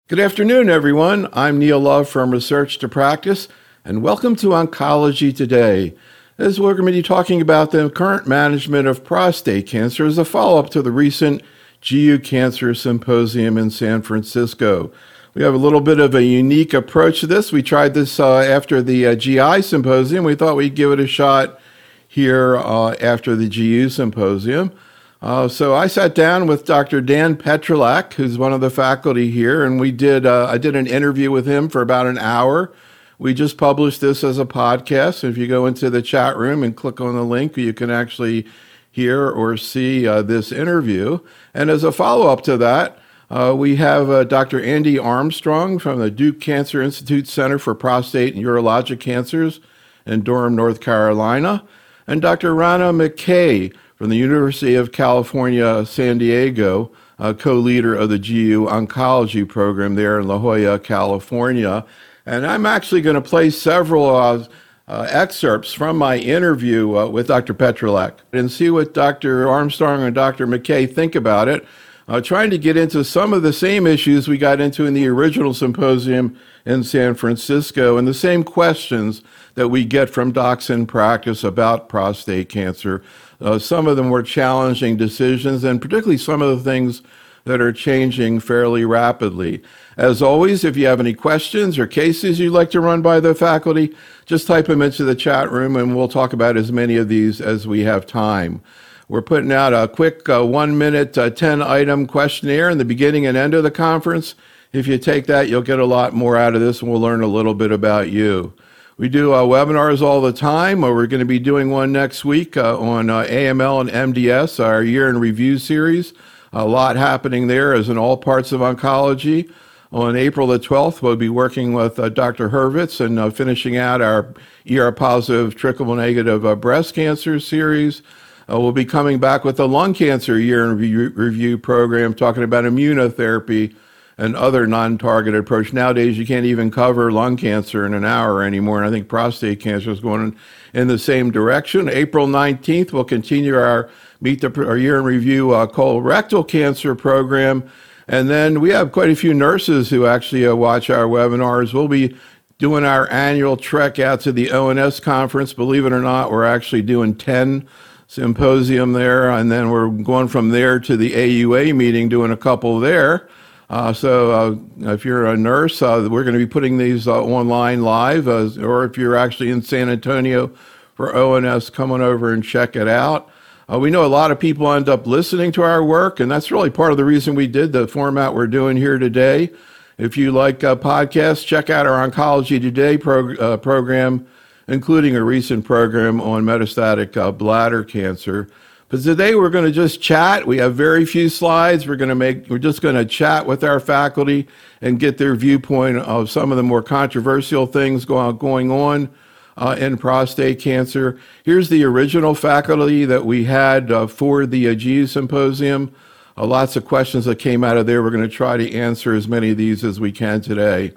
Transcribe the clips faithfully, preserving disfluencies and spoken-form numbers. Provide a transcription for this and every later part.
Good afternoon, everyone. I'm Neil Love from Research to Practice, and welcome to Oncology Today. As we're going to be talking about the current management of prostate cancer as a follow-up to the recent G U Cancer Symposium in San Francisco. We have a little bit of a unique approach to this. We tried this uh, after the uh, G I Symposium. We thought we'd give it a shot here uh, after the G U Symposium. Uh, so I sat down with Doctor Dan Petrylak, who's one of the faculty here, and we did. Uh, I did an interview with him for about an hour. We just published this as a podcast. If you go into the chat room and click on the link, you can actually hear or see uh, this interview. And as a follow-up to that, uh, we have uh, Doctor Andy Armstrong from the Duke Cancer Institute Center for Prostate and Urologic Cancers in Durham, North Carolina, and Doctor Rana McKay from the University of California, San Diego, uh, co-leader of the G U Oncology program there in La Jolla, California. And I'm actually going to play several uh, uh, excerpts from my interview uh, with Doctor Petrylak and see what Doctor Armstrong and Doctor McKay think about it, uh, trying to get into some of the same issues we got into in the original symposium in San Francisco and the same questions that we get from docs in practice about prostate cancer. Uh, some of them were challenging decisions, and particularly some of the things that are changing fairly rapidly. As always, if you have any questions or cases you'd like to run by the faculty, just type them into the chat room, and we'll talk about as many of these as we have time. We're putting out a quick uh, one-minute, uh, ten-item questionnaire in the beginning and end of the conference. If you take that, you'll get a lot more out of this, and we'll learn a little bit about you. We do uh, webinars all the time. Uh, we're going to be doing one next week uh, on uh, A M L and M D S, our year in review series. A lot happening there as in all parts of oncology. On April the twelfth, we'll be working with uh, Doctor Hurvitz and uh, finishing out our E R-positive, triple-negative uh, breast cancer series. Uh, we'll be coming back with the lung cancer year in review, review program, talking about immunotherapy and other non-targeted approach. Nowadays, you can't even cover lung cancer in an hour anymore, and I think prostate cancer is going in the same direction. April nineteenth, we'll continue our Meet the our Year in Review uh, colorectal cancer program, and then we have quite a few nurses who actually uh, watch our webinars. We'll be doing our annual trek out to the O N S conference. Believe it or not, we're actually doing ten symposium there, and then we're going from there to the A U A meeting, doing a couple there. Uh, so uh, if you're a nurse, uh, we're going to be putting these uh, online live, uh, or if you're actually in San Antonio for O N S, come on over and check it out. Uh, we know a lot of people end up listening to our work, and that's really part of the reason we did the format we're doing here today. If you like uh, podcasts, check out our Oncology Today prog- uh, program, including a recent program on metastatic uh, bladder cancer. But today we're going to just chat. We have very few slides. We're going to make, we're just going to chat with our faculty and get their viewpoint of some of the more controversial things going, going on uh, in prostate cancer. Here's the original faculty that we had uh, for the uh, G U Symposium. Uh, lots of questions that came out of there. We're going to try to answer as many of these as we can today.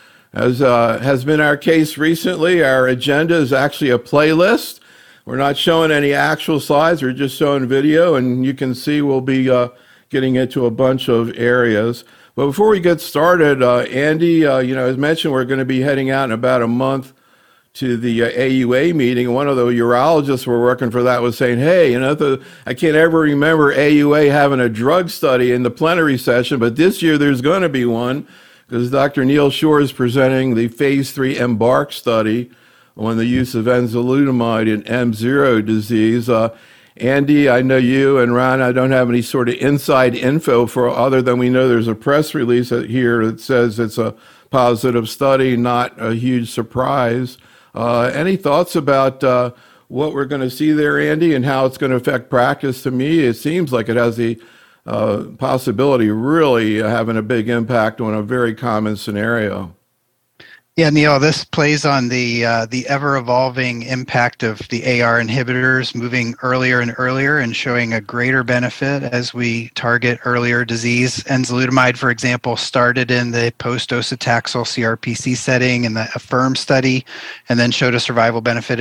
As uh, has been our case recently, our agenda is actually a playlist. We're not showing any actual slides, we're just showing video, and you can see we'll be uh, getting into a bunch of areas. But before we get started, uh, Andy, uh, you know, as mentioned, we're going to be heading out in about a month to the uh, A U A meeting. One of the urologists we're working for that was saying, hey, you know, the, I can't ever remember A U A having a drug study in the plenary session, but this year there's going to be one, because Doctor Neil Shore is presenting the phase three EMBARK study on the use of enzalutamide in M zero disease. Uh, Andy, I know you and Ron, I don't have any sort of inside info for other than we know there's a press release here that says it's a positive study, not a huge surprise. Uh, any thoughts about uh, what we're going to see there, Andy, and how it's going to affect practice? To me, it seems like it has the uh, possibility of really having a big impact on a very common scenario. Yeah, Neil, this plays on the uh, the ever-evolving impact of the A R inhibitors moving earlier and earlier and showing a greater benefit as we target earlier disease. Enzalutamide, for example, started in the post-docetaxel C R P C setting in the AFFIRM study and then showed a survival benefit in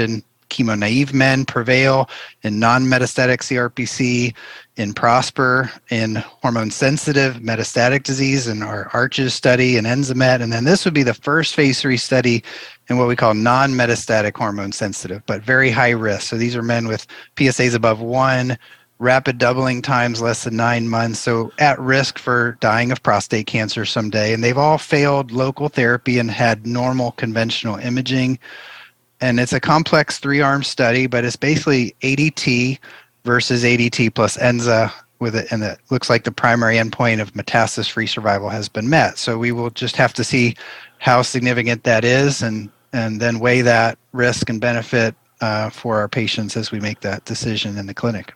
chemo-naive men, PREVAIL, in non-metastatic C R P C, in PROSPER, in hormone-sensitive metastatic disease, in our ARCHES study, in ENZAMET, and then this would be the first phase three study in what we call non-metastatic hormone-sensitive, but very high risk. So these are men with P S As above one, rapid doubling times less than nine months, so at risk for dying of prostate cancer someday. And they've all failed local therapy and had normal conventional imaging. And it's a complex three-arm study, but it's basically A D T versus A D T plus Enza with it, and it looks like the primary endpoint of metastasis-free survival has been met. So we will just have to see how significant that is, and and then weigh that risk and benefit uh, for our patients as we make that decision in the clinic.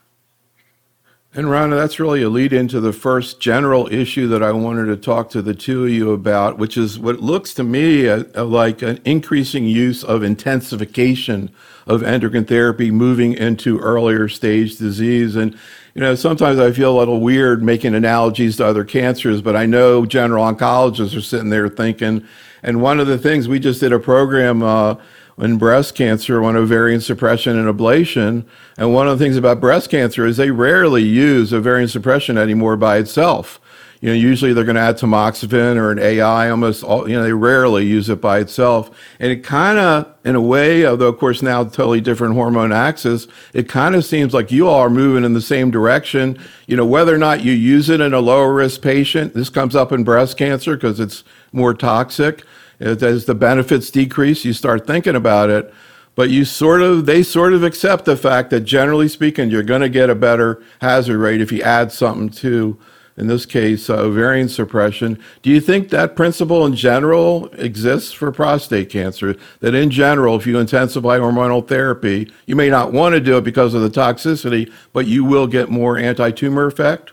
And Rhonda, that's really a lead into the first general issue that I wanted to talk to the two of you about, which is what looks to me uh, like an increasing use of intensification of endocrine therapy moving into earlier stage disease. And, you know, sometimes I feel a little weird making analogies to other cancers, but I know general oncologists are sitting there thinking, and one of the things, we just did a program uh, in breast cancer on ovarian suppression and ablation. And one of the things about breast cancer is they rarely use ovarian suppression anymore by itself. You know, usually they're going to add tamoxifen or an A I, almost all, you know, they rarely use it by itself. And it kind of, in a way, although of course now totally different hormone axis, it kind of seems like you all are moving in the same direction. You know, whether or not you use it in a lower risk patient, this comes up in breast cancer because it's more toxic. As the benefits decrease, you start thinking about it, but you sort of, they sort of accept the fact that generally speaking, you're going to get a better hazard rate if you add something to, in this case, uh, ovarian suppression. Do you think that principle in general exists for prostate cancer? That in general, if you intensify hormonal therapy, you may not want to do it because of the toxicity, but you will get more anti-tumor effect?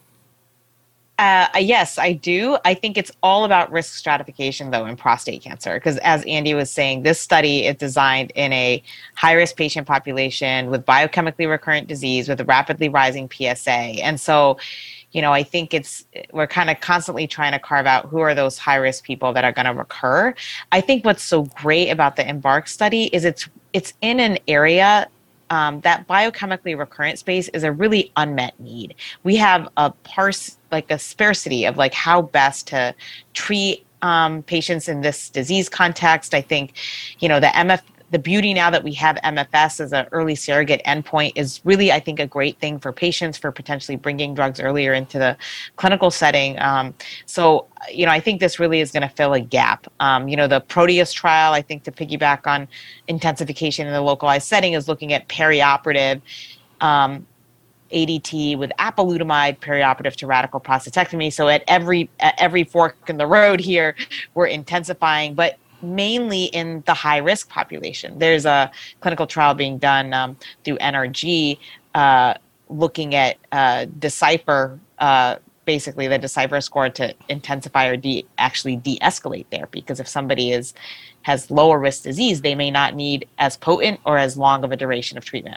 Uh, yes, I do. I think it's all about risk stratification, though, in prostate cancer, because as Andy was saying, this study is designed in a high-risk patient population with biochemically recurrent disease with a rapidly rising P S A. And so, you know, I think it's, we're kind of constantly trying to carve out who are those high-risk people that are going to recur. I think what's so great about the EMBARK study is it's it's in an area Um, that biochemically recurrent space is a really unmet need. We have a parse, like a sparsity of like how best to treat um, patients in this disease context. I think, you know, the M F, the beauty now that we have M F S as an early surrogate endpoint is really, I think, a great thing for patients for potentially bringing drugs earlier into the clinical setting. Um, so, you know, I think this really is going to fill a gap. Um, you know, the Proteus trial, I think, to piggyback on intensification in the localized setting, is looking at perioperative um, A D T with apalutamide perioperative to radical prostatectomy. So at every at every fork in the road here, we're intensifying, but mainly in the high-risk population. There's a clinical trial being done um, through N R G uh, looking at uh, Decipher, uh, basically the Decipher score to intensify or de- actually de-escalate therapy, because if somebody is has lower risk disease, they may not need as potent or as long of a duration of treatment.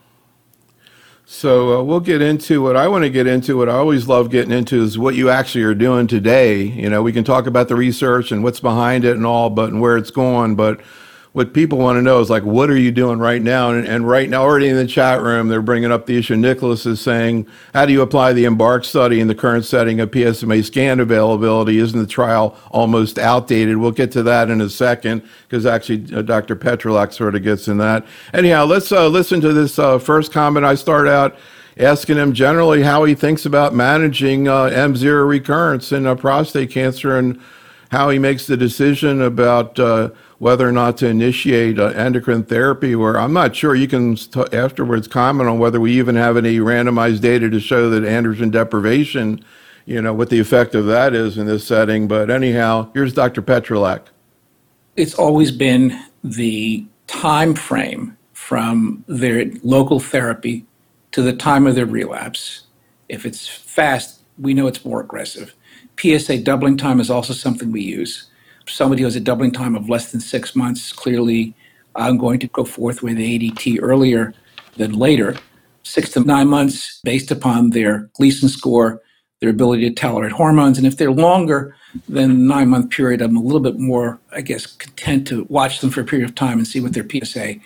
So uh, we'll get into what I want to get into. What I always love getting into is what you actually are doing today. You know, we can talk about the research and what's behind it and all, but and where it's going. But what people want to know is like, what are you doing right now? And, and right now, already in the chat room, they're bringing up the issue. Nicholas is saying, how do you apply the EMBARK study in the current setting of P S M A scan availability? Isn't the trial almost outdated? We'll get to that in a second, because actually uh, Doctor Petrylak sort of gets in that. Anyhow, let's uh, listen to this uh, first comment. I start out asking him generally how he thinks about managing uh, M zero recurrence in uh, prostate cancer, and how he makes the decision about uh, whether or not to initiate uh, endocrine therapy, where I'm not sure, you can st- afterwards comment on whether we even have any randomized data to show that androgen deprivation, you know, what the effect of that is in this setting. But anyhow, here's Doctor Petrylak. It's always been the time frame from their local therapy to the time of their relapse. If it's fast, we know it's more aggressive. P S A doubling time is also something we use. Somebody who has a doubling time of less than six months, clearly I'm going to go forth with A D T earlier than later. Six to nine months based upon their Gleason score, their ability to tolerate hormones. And if they're longer than the nine-month period, I'm a little bit more, I guess, content to watch them for a period of time and see what their P S A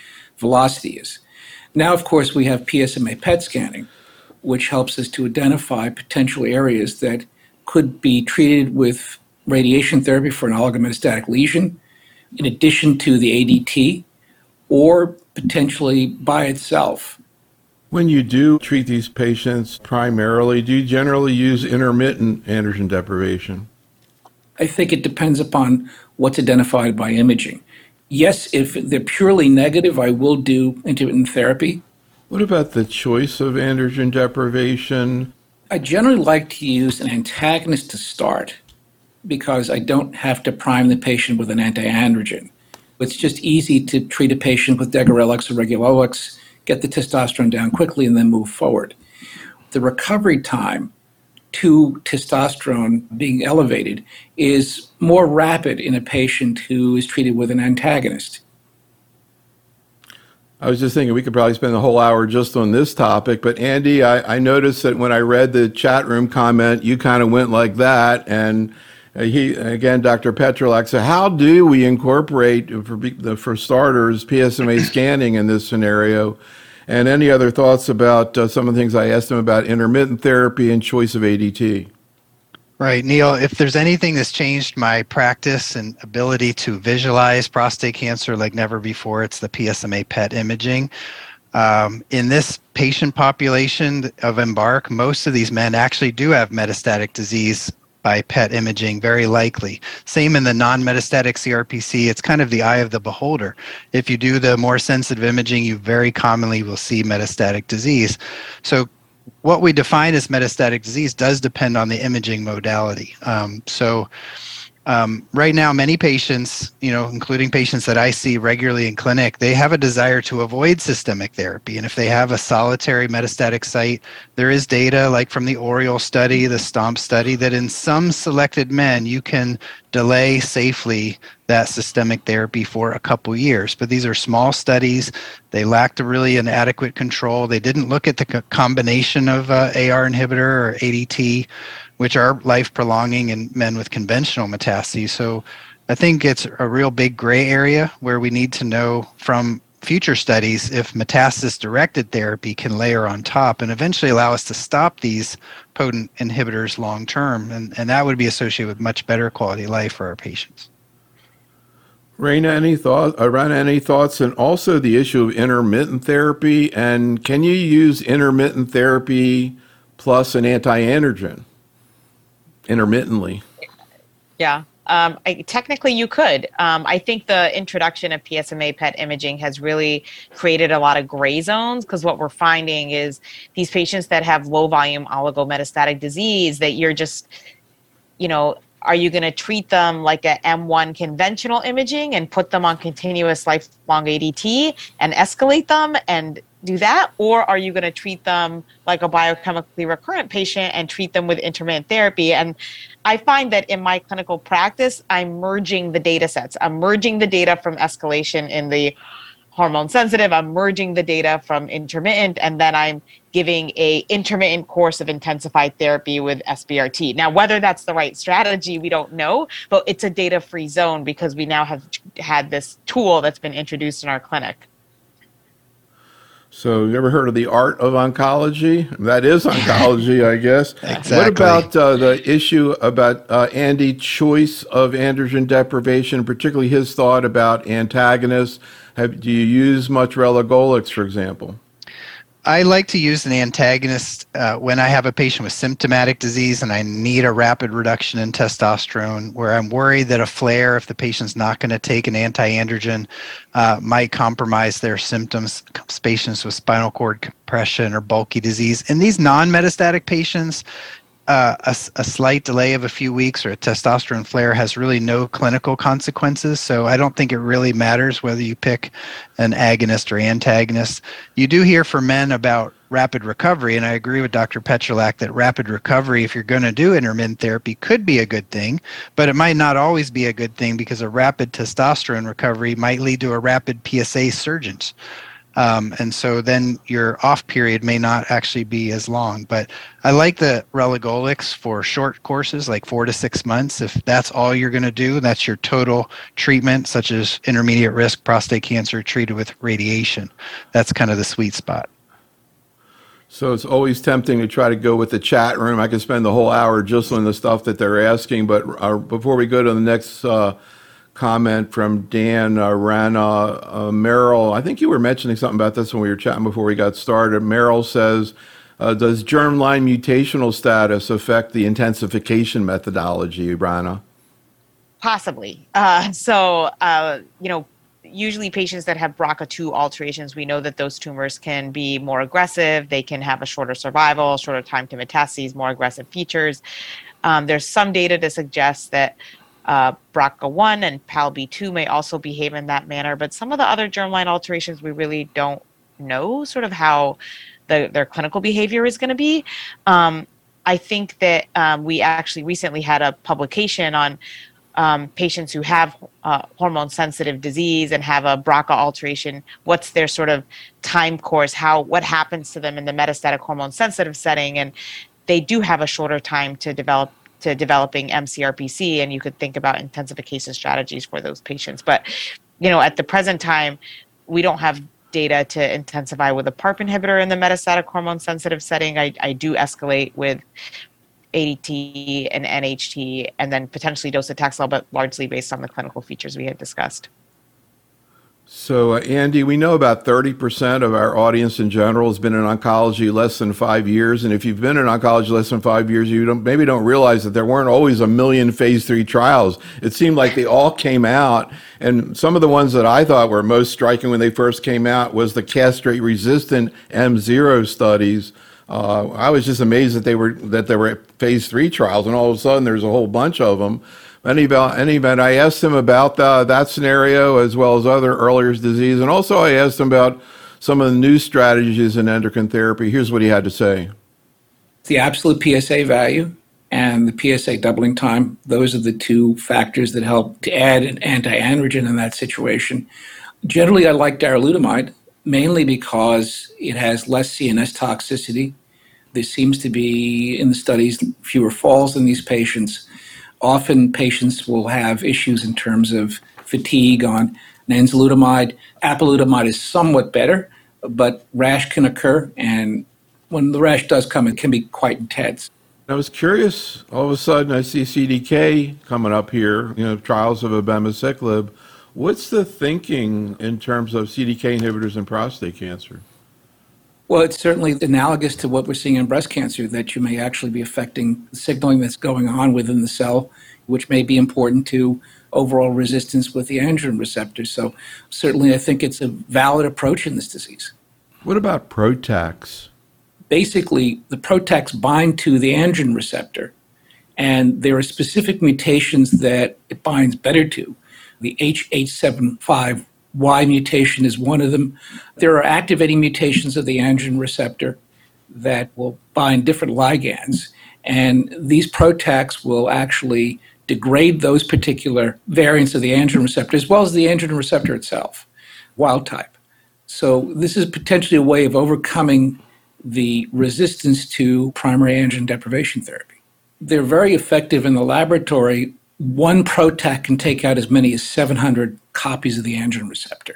velocity is. Now, of course, we have P S M A P E T scanning, which helps us to identify potential areas that could be treated with radiation therapy for an oligometastatic lesion, in addition to the A D T, or potentially by itself. When you do treat these patients primarily, do you generally use intermittent androgen deprivation? I think it depends upon what's identified by imaging. Yes, if they're purely negative, I will do intermittent therapy. What about the choice of androgen deprivation? I generally like to use an antagonist to start because I don't have to prime the patient with an anti-androgen. It's just easy to treat a patient with Degarelix or Regulolix, get the testosterone down quickly, and then move forward. The recovery time to testosterone being elevated is more rapid in a patient who is treated with an antagonist. I was just thinking we could probably spend the whole hour just on this topic, but Andy, I, I noticed that when I read the chat room comment, you kind of went like that, and uh, he again, Doctor Petrolak, so how do we incorporate, for, for starters, P S M A scanning in this scenario? And any other thoughts about uh, some of the things I asked him about intermittent therapy and choice of A D T? Right, Neil, if there's anything that's changed my practice and ability to visualize prostate cancer like never before, it's the P S M A P E T imaging. Um, in this patient population of EMBARK, most of these men actually do have metastatic disease by P E T imaging, very likely. Same in the non-metastatic C R P C, it's kind of the eye of the beholder. If you do the more sensitive imaging, you very commonly will see metastatic disease. So what we define as metastatic disease does depend on the imaging modality. Um, so um, right now, many patients, you know, including patients that I see regularly in clinic, they have a desire to avoid systemic therapy. And if they have a solitary metastatic site, there is data like from the Oriole study, the STOMP study, that in some selected men, you can delay safely that systemic therapy for a couple years. But these are small studies. They lacked a really an adequate control. They didn't look at the co- combination of uh, A R inhibitor or A D T, which are life-prolonging in men with conventional metastases. So I think it's a real big gray area where we need to know from future studies if metastasis-directed therapy can layer on top and eventually allow us to stop these potent inhibitors long-term. And, and that would be associated with much better quality of life for our patients. Raina, any thoughts around any thoughts, and also the issue of intermittent therapy? And can you use intermittent therapy plus an anti-androgen intermittently? Yeah. Um, I, technically, you could. Um, I think the introduction of P S M A P E T imaging has really created a lot of gray zones, because what we're finding is these patients that have low volume oligometastatic disease, that you're just, you know, are you going to treat them like a M one conventional imaging and put them on continuous lifelong A D T and escalate them and do that? Or are you going to treat them like a biochemically recurrent patient and treat them with intermittent therapy? And I find that in my clinical practice, I'm merging the data sets. I'm merging the data from escalation in the hormone sensitive, I'm merging the data from intermittent, and then I'm giving a intermittent course of intensified therapy with S B R T. Now, whether that's the right strategy, we don't know, but it's a data-free zone because we now have had this tool that's been introduced in our clinic. So you ever heard of the art of oncology? That is oncology, I guess. Exactly. What about uh, the issue about uh, Andy choice of androgen deprivation, particularly his thought about antagonists? Have, do you use much Relugolix, for example? I like to use an antagonist uh, when I have a patient with symptomatic disease and I need a rapid reduction in testosterone, where I'm worried that a flare, if the patient's not going to take an anti-androgen, uh, might compromise their symptoms. Patients with spinal cord compression or bulky disease. In these non-metastatic patients, Uh, a, a slight delay of a few weeks or a testosterone flare has really no clinical consequences. So I don't think it really matters whether you pick an agonist or antagonist. You do hear from men about rapid recovery, and I agree with Doctor Petrolak that rapid recovery, if you're going to do intermittent therapy, could be a good thing, but it might not always be a good thing because a rapid testosterone recovery might lead to a rapid P S A surge. Um, and so then your off period may not actually be as long. But I like the relugolix for short courses, like four to six months. If that's all you're going to do, that's your total treatment, such as intermediate risk prostate cancer treated with radiation. That's kind of the sweet spot. So it's always tempting to try to go with the chat room. I could spend the whole hour just on the stuff that they're asking. But uh, before we go to the next uh, comment from Dan uh, Rana, uh, Merrill, I think you were mentioning something about this when we were chatting before we got started. Merrill says, uh, does germline mutational status affect the intensification methodology, Rana? Possibly. Uh, so, uh, you know, usually patients that have B R C A two alterations, we know that those tumors can be more aggressive. They can have a shorter survival, shorter time to metastases, more aggressive features. Um, there's some data to suggest that uh, B R C A one and P A L B two may also behave in that manner. But some of the other germline alterations, we really don't know sort of how the, their clinical behavior is going to be. Um, I think that um, we actually recently had a publication on Um, patients who have uh, hormone-sensitive disease and have a B R C A alteration, what's their sort of time course, how what happens to them in the metastatic hormone-sensitive setting, and they do have a shorter time to develop to developing M C R P C, and you could think about intensification strategies for those patients. But, you know, at the present time, we don't have data to intensify with a PARP inhibitor in the metastatic hormone-sensitive setting. I, I do escalate with A D T and N H T, and then potentially docetaxel, but largely based on the clinical features we had discussed. So, uh, Andy, we know about thirty percent of our audience in general has been in oncology less than five years. And if you've been in oncology less than five years, you don't, maybe don't realize that there weren't always a million phase three trials. It seemed like they all came out. And some of the ones that I thought were most striking when they first came out was the castrate-resistant M zero studies. Uh, I was just amazed that they were that there were phase three trials, and all of a sudden there's a whole bunch of them. Any any event, I asked him about the, that scenario as well as other earlier disease, and also I asked him about some of the new strategies in endocrine therapy. Here's what he had to say: the absolute P S A value and the P S A doubling time; those are the two factors that help to add an anti-androgen in that situation. Generally, I like darolutamide mainly because it has less C N S toxicity. There seems to be, in the studies, fewer falls in these patients. Often patients will have issues in terms of fatigue on enzalutamide. Apalutamide is somewhat better, but rash can occur, and when the rash does come, it can be quite intense. I was curious, all of a sudden I see C D K coming up here, you know, trials of abemaciclib. What's the thinking in terms of C D K inhibitors in prostate cancer? Well, it's certainly analogous to what we're seeing in breast cancer, that you may actually be affecting the signaling that's going on within the cell, which may be important to overall resistance with the androgen receptor. So certainly I think it's a valid approach in this disease. What about PROTACs? Basically, the PROTACs bind to the androgen receptor, and there are specific mutations that it binds better to. The H eight seven five Y mutation is one of them. There are activating mutations of the androgen receptor that will bind different ligands, and these PROTACs will actually degrade those particular variants of the androgen receptor as well as the androgen receptor itself, wild type. So this is potentially a way of overcoming the resistance to primary androgen deprivation therapy. They're very effective in the laboratory. One PROTAC can take out as many as seven hundred copies of the androgen receptor.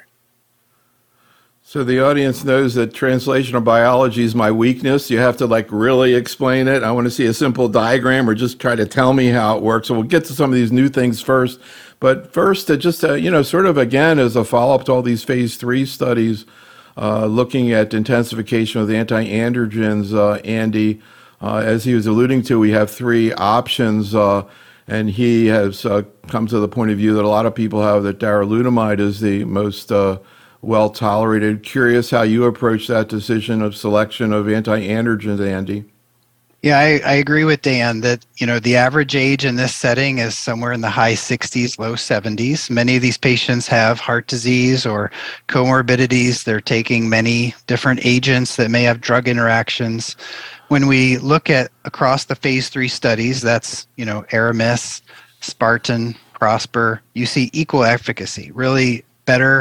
So the audience knows that translational biology is my weakness. You have to like really explain it. I want to see a simple diagram or just try to tell me how it works. So we'll get to some of these new things first. But first, uh, just, uh, you know, sort of again, as a follow-up to all these phase three studies, uh, looking at intensification of the anti-androgens, uh, Andy, uh, as he was alluding to, we have three options. Uh, And he has uh, come to the point of view that a lot of people have that darolutamide is the most uh, well-tolerated. Curious how you approach that decision of selection of anti-androgens, Andy. Yeah, I, I agree with Dan that, you know, the average age in this setting is somewhere in the high sixties, low seventies. Many of these patients have heart disease or comorbidities. They're taking many different agents that may have drug interactions. When we look at across the phase three studies, that's, you know, Aramis, Spartan, Prosper, you see equal efficacy, really better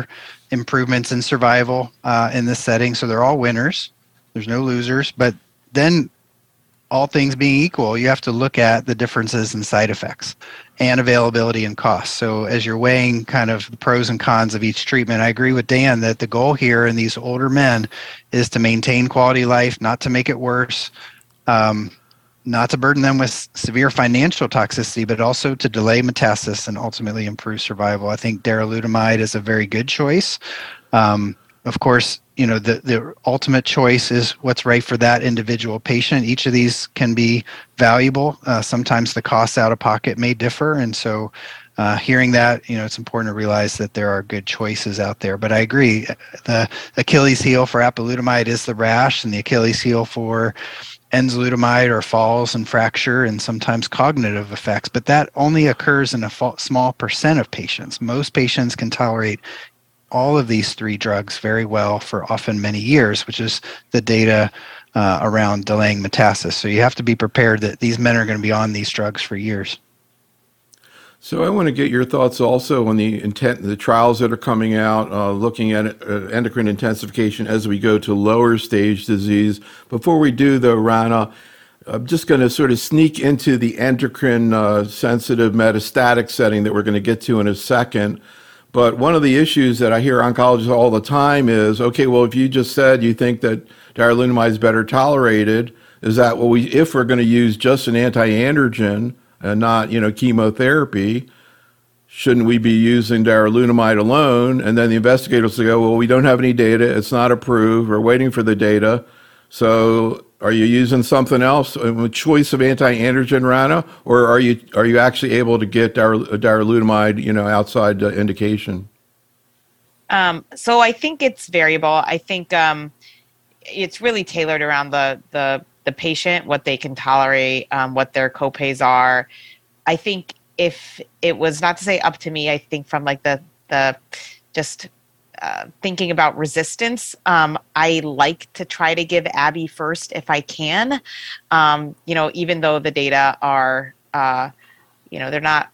improvements in survival uh, in this setting. So they're all winners. There's no losers. But then, all things being equal, you have to look at the differences in side effects and availability and cost. So as you're weighing kind of the pros and cons of each treatment, I agree with Dan that the goal here in these older men is to maintain quality of life, not to make it worse, um, not to burden them with severe financial toxicity, but also to delay metastasis and ultimately improve survival. I think darolutamide is a very good choice. Um, of course, you know, the, the ultimate choice is what's right for that individual patient. Each of these can be valuable. Uh, sometimes the costs out of pocket may differ. And so uh, hearing that, you know, it's important to realize that there are good choices out there. But I agree, the Achilles heel for apalutamide is the rash, and the Achilles heel for enzalutamide or falls and fracture and sometimes cognitive effects. But that only occurs in a small percent of patients. Most patients can tolerate all of these three drugs very well for often many years, which is the data uh, around delaying metastasis. So you have to be prepared that these men are going to be on these drugs for years. So I want to get your thoughts also on the intent, the trials that are coming out, uh, looking at uh, endocrine intensification as we go to lower stage disease. Before we do, though, Rana, I'm just going to sort of sneak into the endocrine uh, sensitive metastatic setting that we're going to get to in a second. But one of the issues that I hear oncologists all the time is, okay, well, if you just said you think that darolutamide is better tolerated, is that well, we if we're going to use just an anti-androgen and not, you know, chemotherapy, shouldn't we be using darolutamide alone? And then the investigators will go, well, we don't have any data. It's not approved. We're waiting for the data. So are you using something else, a choice of anti-androgen, Rana, or are you are you actually able to get dar- darolutamide, you know, outside the indication? Um, so I think it's variable. I think um, it's really tailored around the the the patient, what they can tolerate, um, what their copays are. I think if it was not to say up to me, I think from like the the just Uh, thinking about resistance, um, I like to try to give Abby first if I can. Um, you know, even though the data are, uh, you know, they're not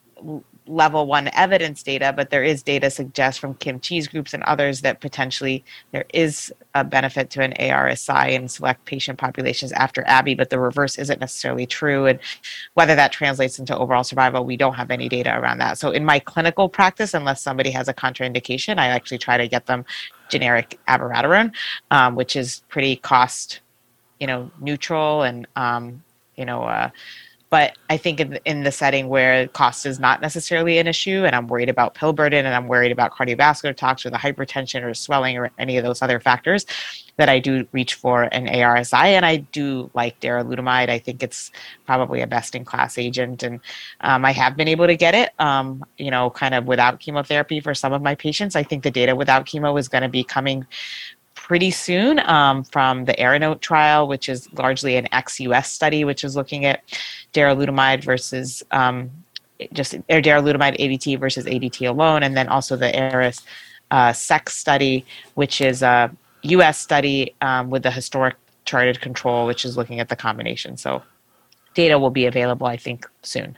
level one evidence data, but there is data suggests from Kim Chi's groups and others that potentially there is a benefit to an A R S I in select patient populations after Abby, but the reverse isn't necessarily true. And whether that translates into overall survival, we don't have any data around that. So in my clinical practice, unless somebody has a contraindication, I actually try to get them generic abiraterone, um, which is pretty cost, you know, neutral and, um, you know, uh, But I think in, in the setting where cost is not necessarily an issue, and I'm worried about pill burden, and I'm worried about cardiovascular tox or the hypertension or swelling or any of those other factors, that I do reach for an A R S I, and I do like darolutamide. I think it's probably a best-in-class agent, and um, I have been able to get it, um, you know, kind of without chemotherapy for some of my patients. I think the data without chemo is going to be coming pretty soon um, from the Aeronote trial, which is largely an ex-U S study, which is looking at darolutamide versus um, just or darolutamide A D T versus A D T alone, and then also the ARIS uh, SEX study, which is a U S study um, with the historic charted control, which is looking at the combination. So data will be available, I think, soon.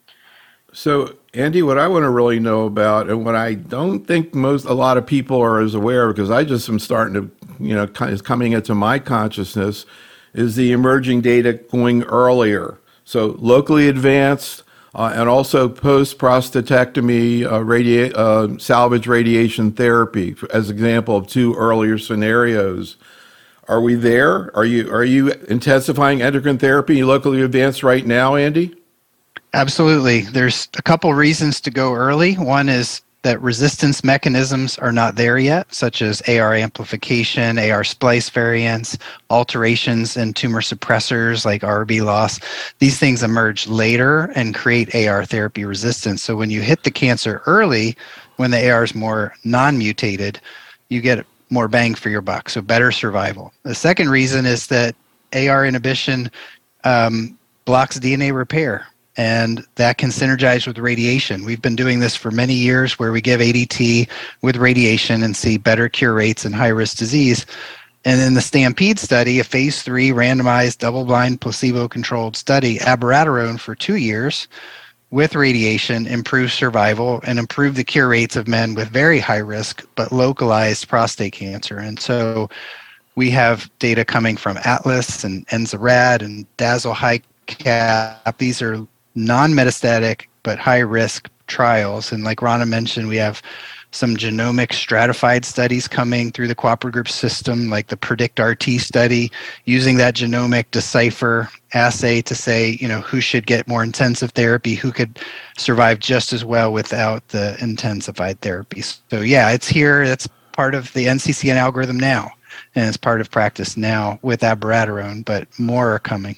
So, Andy, what I want to really know about, and what I don't think most, a lot of people are as aware of, because I just am starting to, you know, is coming into my consciousness, is the emerging data going earlier. So, locally advanced uh, and also post-prostatectomy uh, radia- uh, salvage radiation therapy, as example of two earlier scenarios. Are we there? Are you are you intensifying endocrine therapy locally advanced right now, Andy? Absolutely. There's a couple reasons to go early. One is that resistance mechanisms are not there yet, such as A R amplification, A R splice variants, alterations in tumor suppressors like R B loss. These things emerge later and create A R therapy resistance. So when you hit the cancer early, when the A R is more non-mutated, you get more bang for your buck, so better survival. The second reason is that A R inhibition um, blocks D N A repair, and that can synergize with radiation. We've been doing this for many years where we give A D T with radiation and see better cure rates in high-risk disease. And in the STAMPEDE study, a phase three randomized double-blind placebo-controlled study, abiraterone for two years with radiation improve survival and improve the cure rates of men with very high risk but localized prostate cancer. And so we have data coming from Atlas and ENZARAD and DAZZLE HiCap. These are non-metastatic but high-risk trials. And like Rana mentioned, we have some genomic stratified studies coming through the cooperative group system, like the PREDICT-R T study, using that genomic decipher assay to say, you know, who should get more intensive therapy, who could survive just as well without the intensified therapy. So yeah, it's here. That's part of the N C C N algorithm now, and it's part of practice now with abiraterone, but more are coming.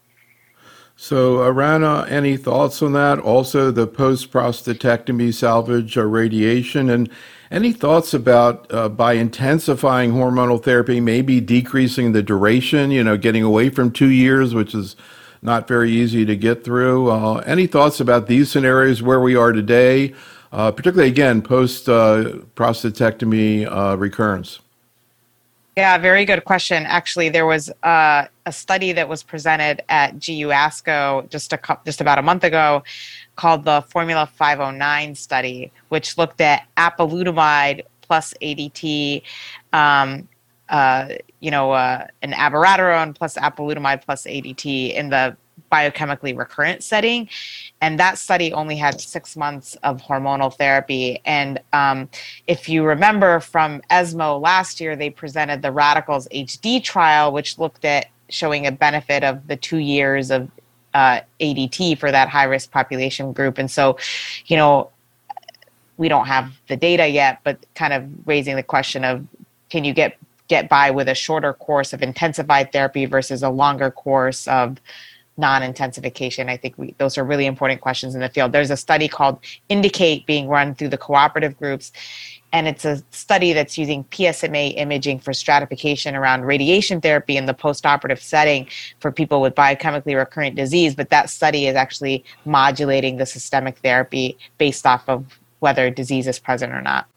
So, Arana, any thoughts on that? Also, the post-prostatectomy salvage or radiation, and any thoughts about uh, by intensifying hormonal therapy, maybe decreasing the duration, you know, getting away from two years, which is not very easy to get through. Uh, any thoughts about these scenarios where we are today, uh, particularly, again, post-prostatectomy uh, uh, recurrence? Yeah, very good question. Actually, there was uh, a study that was presented at G U ASCO just a couple, just about a month ago, called the Formula five oh nine study, which looked at apalutamide plus A D T, um, uh, you know, uh, an abiraterone plus apalutamide plus A D T in the biochemically recurrent setting. And that study only had six months of hormonal therapy. And um, if you remember from ESMO last year, they presented the Radicals H D trial, which looked at showing a benefit of the two years of uh, A D T for that high-risk population group. And so, you know, we don't have the data yet, but kind of raising the question of, can you get, get by with a shorter course of intensified therapy versus a longer course of non-intensification? I think we, those are really important questions in the field. There's a study called INDICATE being run through the cooperative groups, and it's a study that's using P S M A imaging for stratification around radiation therapy in the postoperative setting for people with biochemically recurrent disease. But that study is actually modulating the systemic therapy based off of whether disease is present or not.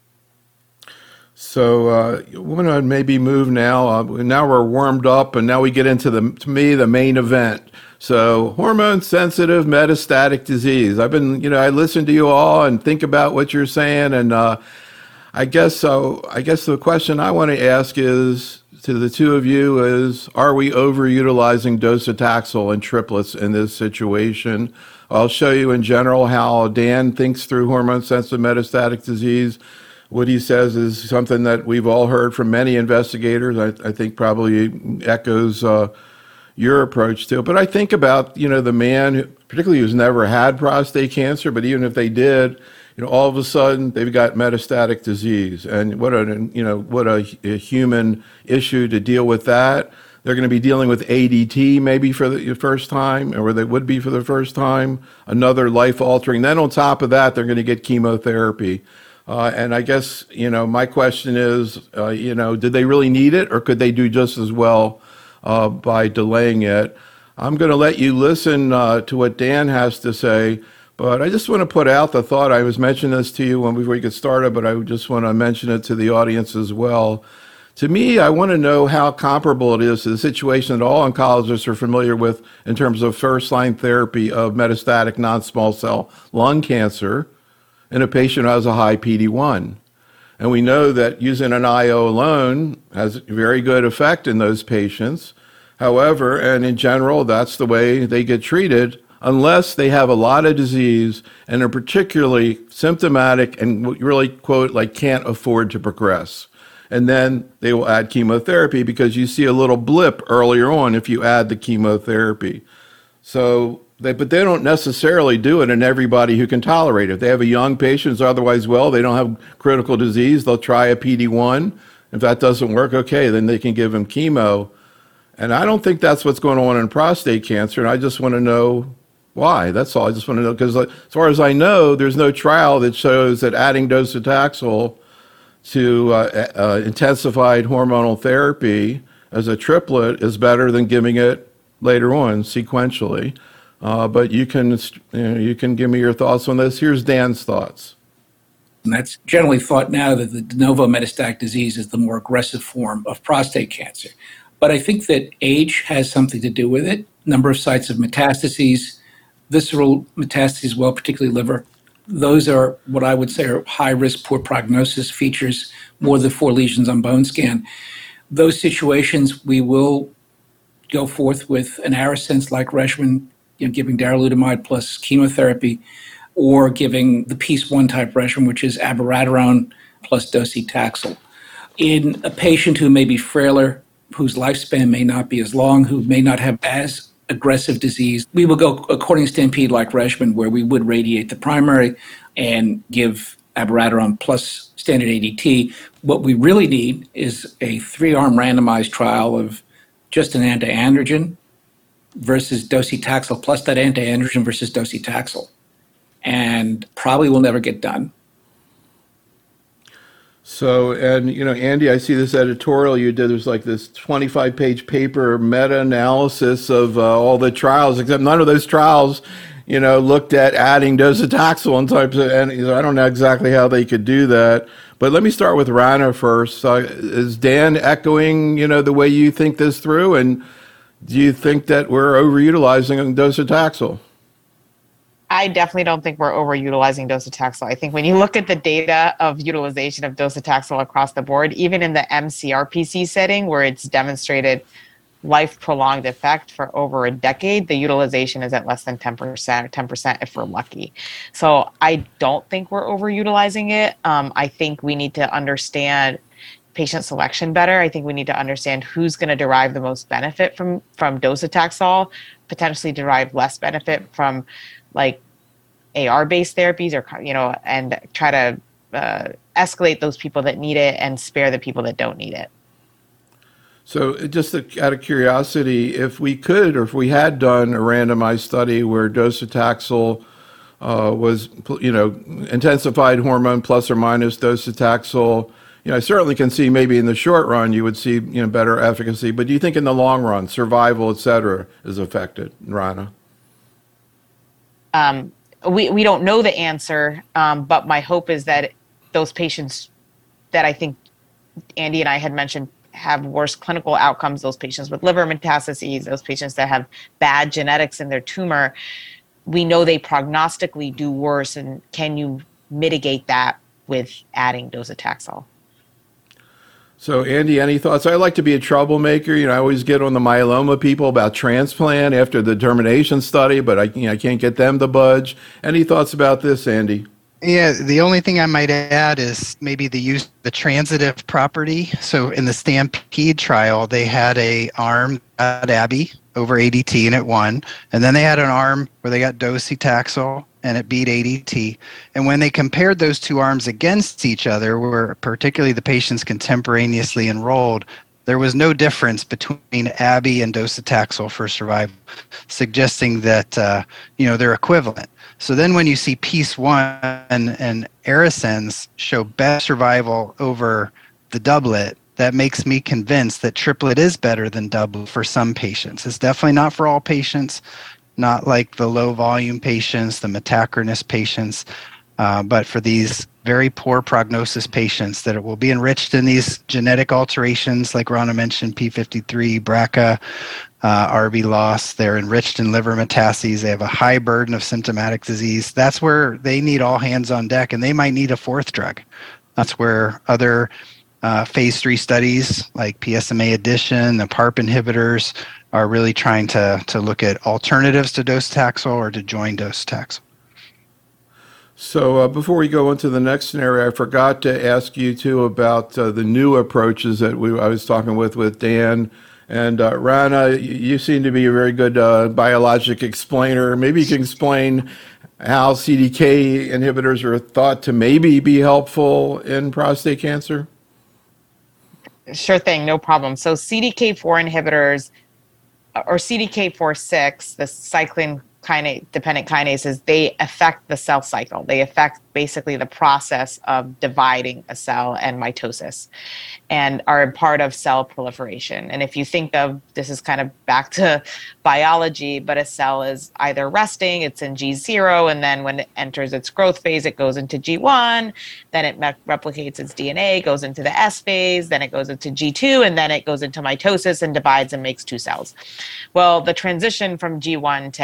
So uh, we're going to maybe move now. Uh, now we're warmed up, and now we get into the, to me, the main event. So hormone-sensitive metastatic disease. I've been, you know, I listen to you all and think about what you're saying, and uh, I guess so. I guess the question I want to ask is to the two of you is: are we overutilizing docetaxel and triplets in this situation? I'll show you in general how Dan thinks through hormone-sensitive metastatic disease. What he says is something that we've all heard from many investigators. I, I think probably echoes uh, your approach to it. But I think about, you know, the man, who, particularly who's never had prostate cancer, but even if they did, you know, all of a sudden they've got metastatic disease. And what a, you know, what a, a human issue to deal with that. They're going to be dealing with A D T maybe for the first time, or they would be for the first time, another life-altering. Then on top of that, they're going to get chemotherapy. Uh, and I guess, you know, my question is, uh, you know, did they really need it, or could they do just as well uh, by delaying it? I'm going to let you listen uh, to what Dan has to say, but I just want to put out the thought. I was mentioning this to you when before we get started, but I just want to mention it to the audience as well. To me, I want to know how comparable it is to the situation that all oncologists are familiar with in terms of first-line therapy of metastatic non-small cell lung cancer in a patient who has a high P D one. And we know that using an I O alone has a very good effect in those patients. However, and in general, that's the way they get treated unless they have a lot of disease and are particularly symptomatic and really, quote, like can't afford to progress. And then they will add chemotherapy because you see a little blip earlier on if you add the chemotherapy. So They, but they don't necessarily do it in everybody who can tolerate it. If they have a young patient who's otherwise well, they don't have critical disease, they'll try a P D one. If that doesn't work, okay, then they can give them chemo. And I don't think that's what's going on in prostate cancer, and I just want to know why. That's all. I just want to know, because as far as I know, there's no trial that shows that adding docetaxel to uh, uh, intensified hormonal therapy as a triplet is better than giving it later on sequentially. Uh, but you can you know, you can give me your thoughts on this. Here's Dan's thoughts. And that's generally thought now that the de novo metastatic disease is the more aggressive form of prostate cancer. But I think that age has something to do with it. Number of sites of metastases, visceral metastases, well, particularly liver. Those are what I would say are high-risk, poor prognosis features, more than four lesions on bone scan. Those situations, we will go forth with an Arasense-like regimen, you know, giving darolutamide plus chemotherapy, or giving the P I S one type regimen, which is abiraterone plus docetaxel. In a patient who may be frailer, whose lifespan may not be as long, who may not have as aggressive disease, we will go according to STAMPEDE-like regimen where we would radiate the primary and give abiraterone plus standard A D T. What we really need is a three-arm randomized trial of just an anti-androgen versus docetaxel plus that anti-androgen versus docetaxel. And probably will never get done. So, and, you know, Andy, I see this editorial you did. There's like this twenty-five page paper meta-analysis of uh, all the trials, except none of those trials, you know, looked at adding docetaxel and types of, and I don't know exactly how they could do that. But let me start with Rana first. Uh, is Dan echoing, you know, the way you think this through? And do you think that we're overutilizing docetaxel? I definitely don't think we're overutilizing docetaxel. I think when you look at the data of utilization of docetaxel across the board, even in the M C R P C setting where it's demonstrated life-prolonged effect for over a decade, the utilization is at less than ten percent, or ten percent if we're lucky. So I don't think we're overutilizing it. Um, I think we need to understand patient selection better. I think we need to understand who's going to derive the most benefit from, from docetaxel, potentially derive less benefit from like A R-based therapies, or, you know, and try to uh, escalate those people that need it and spare the people that don't need it. So just out of curiosity, if we could, or if we had done a randomized study where docetaxel uh, was, you know, intensified hormone plus or minus docetaxel, you know, I certainly can see maybe in the short run you would see, you know, better efficacy. But do you think in the long run, survival, et cetera, is affected, Rana? Um, we, we don't know the answer, um, but my hope is that those patients that I think Andy and I had mentioned have worse clinical outcomes, those patients with liver metastases, those patients that have bad genetics in their tumor, we know they prognostically do worse. And can you mitigate that with adding docetaxel? So, Andy, any thoughts? I like to be a troublemaker. You know, I always get on the myeloma people about transplant after the termination study, but I, you know, I can't get them to budge. Any thoughts about this, Andy? Yeah, the only thing I might add is maybe the use of the transitive property. So in the STAMPEDE trial, they had a arm at Abby over A D T and it won. And then they had an arm where they got docetaxel and it beat A D T. And when they compared those two arms against each other, where particularly the patients contemporaneously enrolled, there was no difference between Abby and docetaxel for survival, suggesting that uh, you know, they're equivalent. So then when you see P I S one and Arasense show better survival over the doublet, that makes me convinced that triplet is better than doublet for some patients. It's definitely not for all patients, not like the low volume patients, the metachronous patients, uh, but for these very poor prognosis patients that it will be enriched in these genetic alterations, like Rana mentioned, P fifty-three, B R C A, uh, R B loss. They're enriched in liver metastases. They have a high burden of symptomatic disease. That's where they need all hands on deck, and they might need a fourth drug. That's where other uh, phase three studies like P S M A addition, the PARP inhibitors are really trying to, to look at alternatives to docetaxel or to join docetaxel. So uh, before we go into the next scenario, I forgot to ask you too about uh, the new approaches that we I was talking with with Dan and uh, Rana. You seem to be a very good uh, biologic explainer. Maybe you can explain how C D K inhibitors are thought to maybe be helpful in prostate cancer. Sure thing, no problem. So C D K four inhibitors, or C D K four six, the cyclin kinase dependent kinases, they affect the cell cycle. They affect basically the process of dividing a cell and mitosis, and are a part of cell proliferation. And if you think of, this is kind of back to biology, but a cell is either resting, it's in G zero, and then when it enters its growth phase, it goes into G one, then it me- replicates its D N A, goes into the S phase, then it goes into G two, and then it goes into mitosis and divides and makes two cells. Well, the transition from G one to S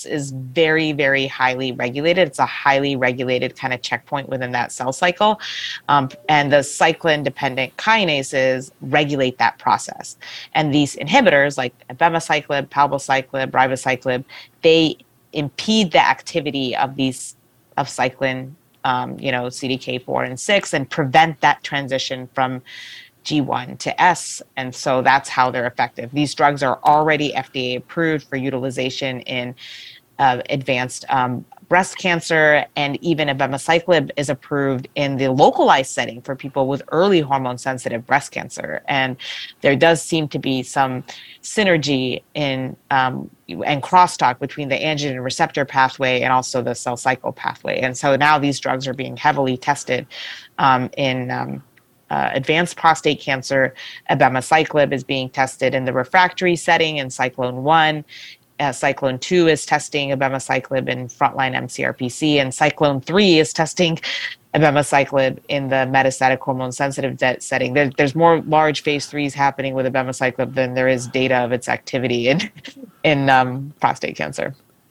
is very, very highly regulated. It's a highly regulated kind of checkpoint within that cell cycle. Um, and the cyclin-dependent kinases regulate that process. And these inhibitors like abemaciclib, palbociclib, ribociclib, they impede the activity of these of cyclin, um, you know, C D K four and six, and prevent that transition from G one to S, and so that's how they're effective. These drugs are already F D A approved for utilization in uh, advanced um, breast cancer, and even abemaciclib is approved in the localized setting for people with early hormone-sensitive breast cancer. And there does seem to be some synergy in um, and crosstalk between the androgen receptor pathway and also the cell cycle pathway. And so now these drugs are being heavily tested um, in um, Uh, advanced prostate cancer. Abemaciclib is being tested in the refractory setting in Cyclone one. Uh, Cyclone two is testing abemaciclib in frontline M C R P C, and Cyclone three is testing abemaciclib in the metastatic hormone-sensitive de- setting. There, there's more large phase threes happening with abemaciclib than there is data of its activity in, in um, prostate cancer.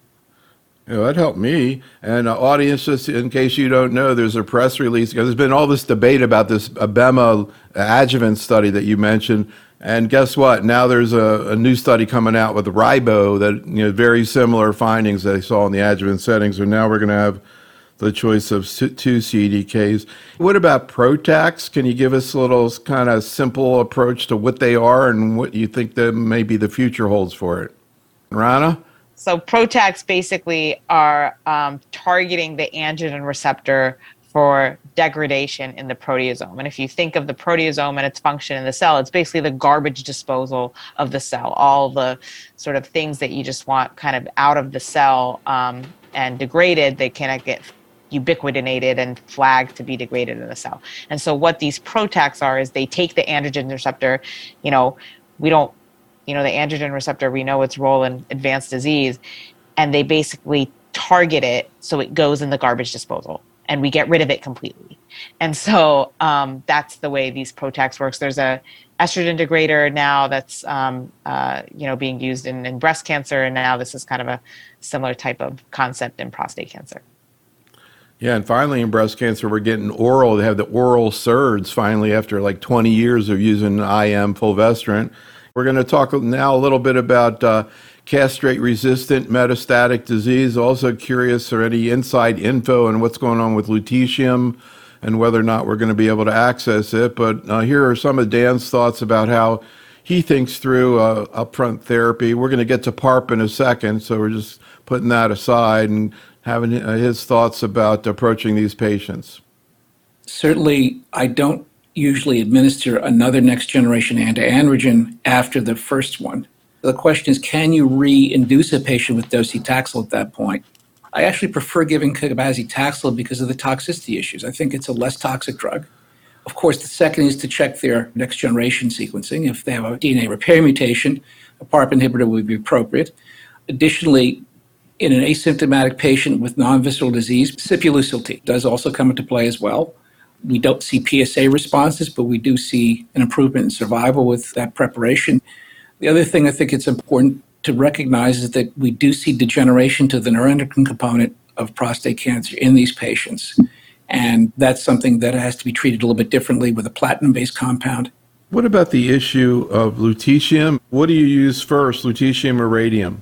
Yeah, that helped me. And uh, audience, just in case you don't know, there's a press release. There's been all this debate about this Abema adjuvant study that you mentioned. And guess what? Now there's a, a new study coming out with Ribo that, you know, very similar findings they saw in the adjuvant settings. And now we're going to have the choice of two C D Ks. What about PROTACs? Can you give us a little kind of simple approach to what they are and what you think that maybe the future holds for it? Rana? So PROTACs basically are um, targeting the androgen receptor for degradation in the proteasome. And if you think of the proteasome and its function in the cell, it's basically the garbage disposal of the cell, all the sort of things that you just want kind of out of the cell um, and degraded, they cannot get ubiquitinated and flagged to be degraded in the cell. And so what these PROTACs are is they take the androgen receptor, you know, we don't, you know, the androgen receptor, we know its role in advanced disease, and they basically target it so it goes in the garbage disposal and we get rid of it completely. And so um, that's the way these PROTACs works. There's a estrogen degrader now that's, um, uh, you know, being used in, in breast cancer, and now this is kind of a similar type of concept in prostate cancer. Yeah, and finally in breast cancer, we're getting oral. They have the oral S E R Ds finally after like twenty years of using I M fulvestrant. We're going to talk now a little bit about uh, castrate-resistant metastatic disease. Also curious for any inside info on what's going on with lutetium and whether or not we're going to be able to access it. But uh, here are some of Dan's thoughts about how he thinks through uh, upfront therapy. We're going to get to PARP in a second, so we're just putting that aside and having his thoughts about approaching these patients. Certainly, I don't usually administer another next-generation anti-androgen after the first one. The question is, can you re-induce a patient with docetaxel at that point? I actually prefer giving cabazitaxel because of the toxicity issues. I think it's a less toxic drug. Of course, the second is to check their next-generation sequencing. If they have a D N A repair mutation, a PARP inhibitor would be appropriate. Additionally, in an asymptomatic patient with non-visceral disease, sipuleucel-T does also come into play as well. We don't see P S A responses, but we do see an improvement in survival with that preparation. The other thing I think it's important to recognize is that we do see degeneration to the neuroendocrine component of prostate cancer in these patients. And that's something that has to be treated a little bit differently with a platinum-based compound. What about the issue of lutetium? What do you use first, lutetium or radium?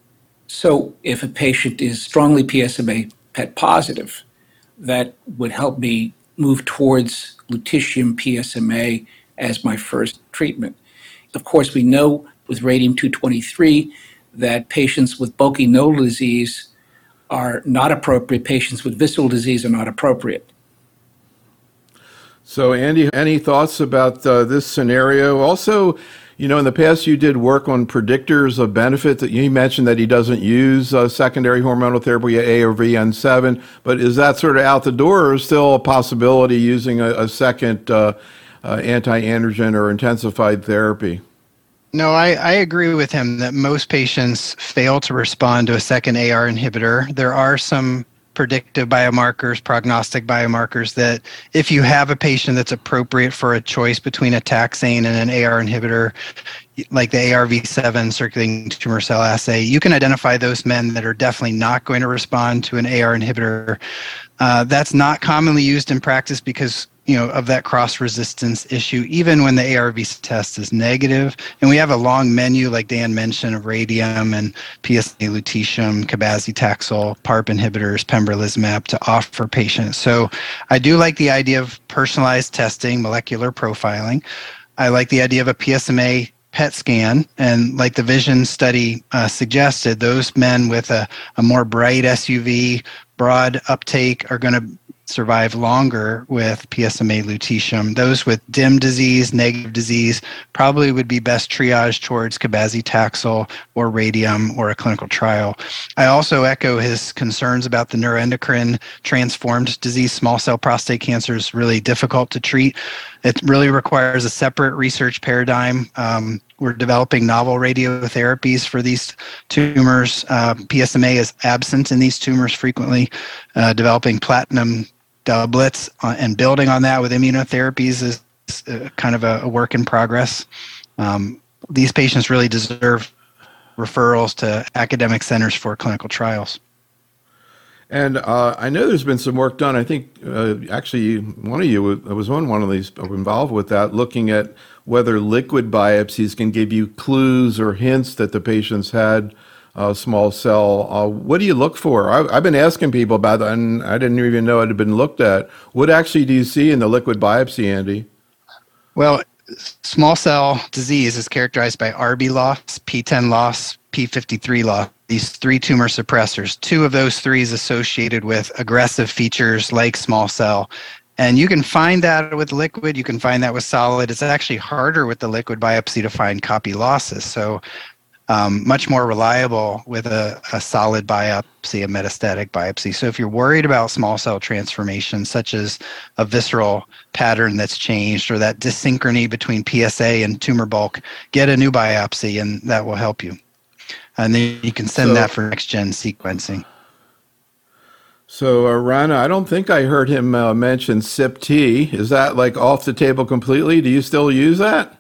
So if a patient is strongly P S M A P E T positive, that would help me move towards lutetium P S M A as my first treatment. Of course, we know with radium two twenty-three that patients with bulky nodal disease are not appropriate. Patients with visceral disease are not appropriate. So, Andy, any thoughts about uh, this scenario? Also, you know, in the past you did work on predictors of benefit. That you mentioned that he doesn't use uh, secondary hormonal therapy, A or V N seven, but is that sort of out the door, or still a possibility using a, a second uh, uh, anti-androgen or intensified therapy? No, I, I agree with him that most patients fail to respond to a second A R inhibitor. There are some predictive biomarkers, prognostic biomarkers, that if you have a patient that's appropriate for a choice between a taxane and an A R inhibitor, like the A R V seven circulating tumor cell assay, you can identify those men that are definitely not going to respond to an A R inhibitor. Uh, that's not commonly used in practice because, you know, of that cross-resistance issue, even when the A R V test is negative. And we have a long menu, like Dan mentioned, of radium and P S M A lutetium, cabazitaxel, PARP inhibitors, pembrolizumab to offer patients. So I do like the idea of personalized testing, molecular profiling. I like the idea of a P S M A P E T scan, and like the VISION study uh, suggested, those men with a, a more bright S U V, broad uptake are going to survive longer with P S M A lutetium. Those with dim disease, negative disease, probably would be best triaged towards cabazitaxel or radium or a clinical trial. I also echo his concerns about the neuroendocrine transformed disease. Small cell prostate cancer is really difficult to treat. It really requires a separate research paradigm. Um, we're developing novel radiotherapies for these tumors. Uh, P S M A is absent in these tumors frequently. Uh, developing platinum doublets uh, and building on that with immunotherapies is uh, kind of a, a work in progress. Um, these patients really deserve referrals to academic centers for clinical trials. And uh, I know there's been some work done. I think uh, actually one of you was on one of these involved with that, looking at whether liquid biopsies can give you clues or hints that the patients had uh, small cell. Uh, what do you look for? I, I've been asking people about that, and I didn't even know it had been looked at. What actually do you see in the liquid biopsy, Andy? Well, small cell disease is characterized by R B loss, P ten loss, P fifty-three loss. These three tumor suppressors. Two of those three is associated with aggressive features like small cell. And you can find that with liquid, you can find that with solid. It's actually harder with the liquid biopsy to find copy losses. So um, much more reliable with a, a solid biopsy, a metastatic biopsy. So if you're worried about small cell transformation, such as a visceral pattern that's changed or that dyssynchrony between P S A and tumor bulk, get a new biopsy and that will help you. And then you can send so, that for next-gen sequencing. So, uh, Rana, I don't think I heard him uh, mention C Y P T. Is that like off the table completely? Do you still use that?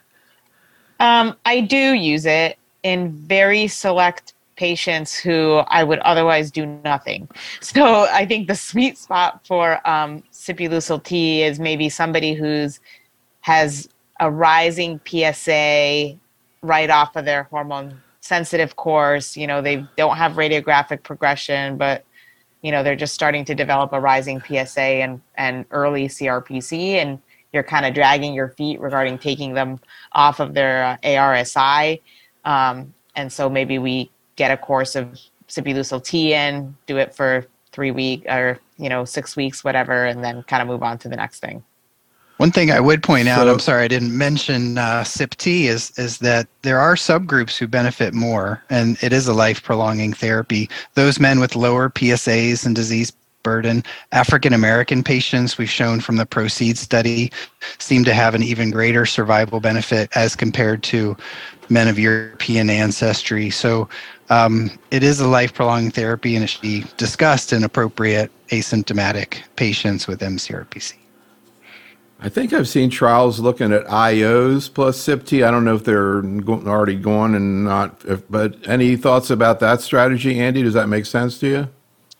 Um, I do use it in very select patients who I would otherwise do nothing. So I think the sweet spot for um, Sipuleucel T is maybe somebody who's has a rising P S A right off of their hormone sensitive course. You know, they don't have radiographic progression, but, you know, they're just starting to develop a rising P S A and, and early C R P C, and you're kind of dragging your feet regarding taking them off of their uh, A R S I. Um, and so maybe we get a course of Sipuleucel T in, do it for three weeks or, you know, six weeks, whatever, and then kind of move on to the next thing. One thing I would point out, so, I'm sorry I didn't mention uh, C Y P T, is, is that there are subgroups who benefit more, and it is a life-prolonging therapy. Those men with lower P S As and disease burden, African-American patients, we've shown from the PROCEED study, seem to have an even greater survival benefit as compared to men of European ancestry. So um, it is a life-prolonging therapy, and it should be discussed in appropriate asymptomatic patients with M C R P C. I think I've seen trials looking at I Os plus C Y P T. I don't know if they're go- already going and not, if, but any thoughts about that strategy, Andy? Does that make sense to you?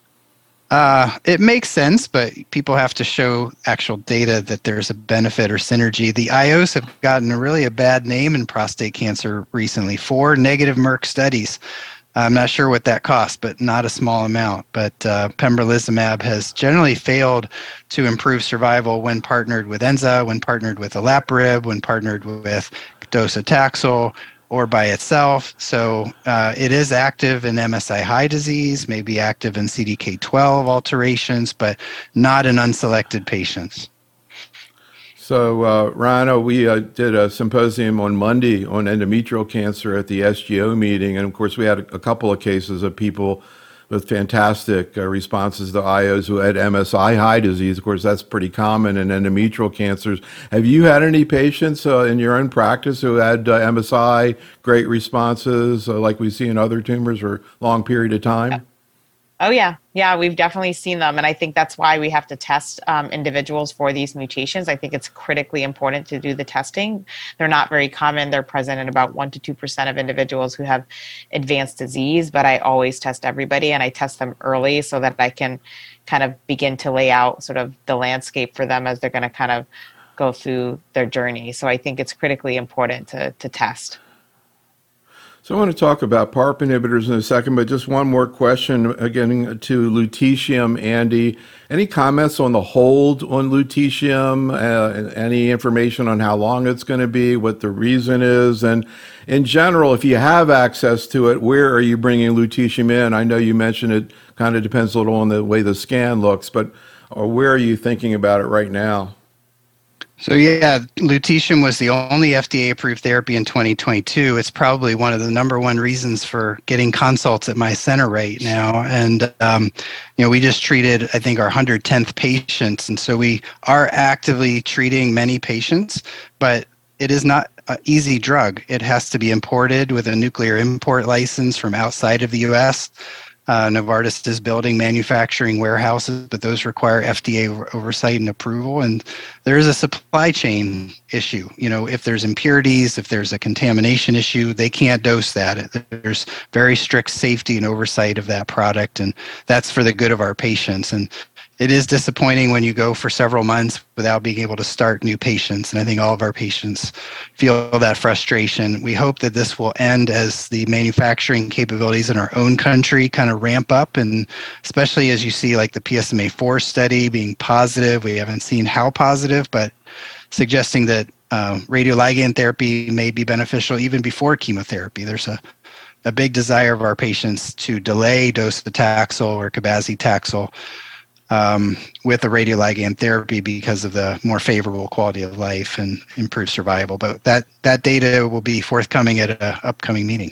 Uh, it makes sense, but people have to show actual data that there's a benefit or synergy. The I Os have gotten a really a bad name in prostate cancer recently. Four negative Merck studies. I'm not sure what that costs, but not a small amount. But uh, pembrolizumab has generally failed to improve survival when partnered with Enza, when partnered with olaparib, when partnered with docetaxel, or by itself. So uh, it is active in M S I high disease, maybe active in C D K twelve alterations, but not in unselected patients. So, uh, Rana, we uh, did a symposium on Monday on endometrial cancer at the S G O meeting. And of course, we had a, a couple of cases of people with fantastic uh, responses to I Os who had M S I high disease. Of course, that's pretty common in endometrial cancers. Have you had any patients uh, in your own practice who had uh, M S I, great responses uh, like we see in other tumors for a long period of time? Oh, yeah. Yeah, we've definitely seen them. And I think that's why we have to test um, individuals for these mutations. I think it's critically important to do the testing. They're not very common. They're present in about one to two percent of individuals who have advanced disease. But I always test everybody, and I test them early so that I can kind of begin to lay out sort of the landscape for them as they're going to kind of go through their journey. So I think it's critically important to, to test. So I want to talk about PARP inhibitors in a second, but just one more question again to lutetium, Andy. Any comments on the hold on lutetium? Uh, any information on how long it's going to be, what the reason is? And in general, if you have access to it, where are you bringing lutetium in? I know you mentioned it kind of depends a little on the way the scan looks, but or where are you thinking about it right now? So yeah, lutetium was the only F D A-approved therapy in twenty twenty-two. It's probably one of the number one reasons for getting consults at my center right now. And um, you know, we just treated, I think, our one hundred tenth patients, and so we are actively treating many patients. But it is not an easy drug. It has to be imported with a nuclear import license from outside of the U S. Uh, Novartis is building manufacturing warehouses, but those require F D A oversight and approval. And there is a supply chain issue. You know, if there's impurities, if there's a contamination issue, they can't dose that. There's very strict safety and oversight of that product, and that's for the good of our patients. And it is disappointing when you go for several months without being able to start new patients. And I think all of our patients feel that frustration. We hope that this will end as the manufacturing capabilities in our own country kind of ramp up. And especially as you see like the P S M A four study being positive, we haven't seen how positive, but suggesting that uh, radioligand therapy may be beneficial even before chemotherapy. There's a, a big desire of our patients to delay docetaxel or cabazitaxel Um, with the radioligand therapy because of the more favorable quality of life and improved survival. But that, that data will be forthcoming at an upcoming meeting.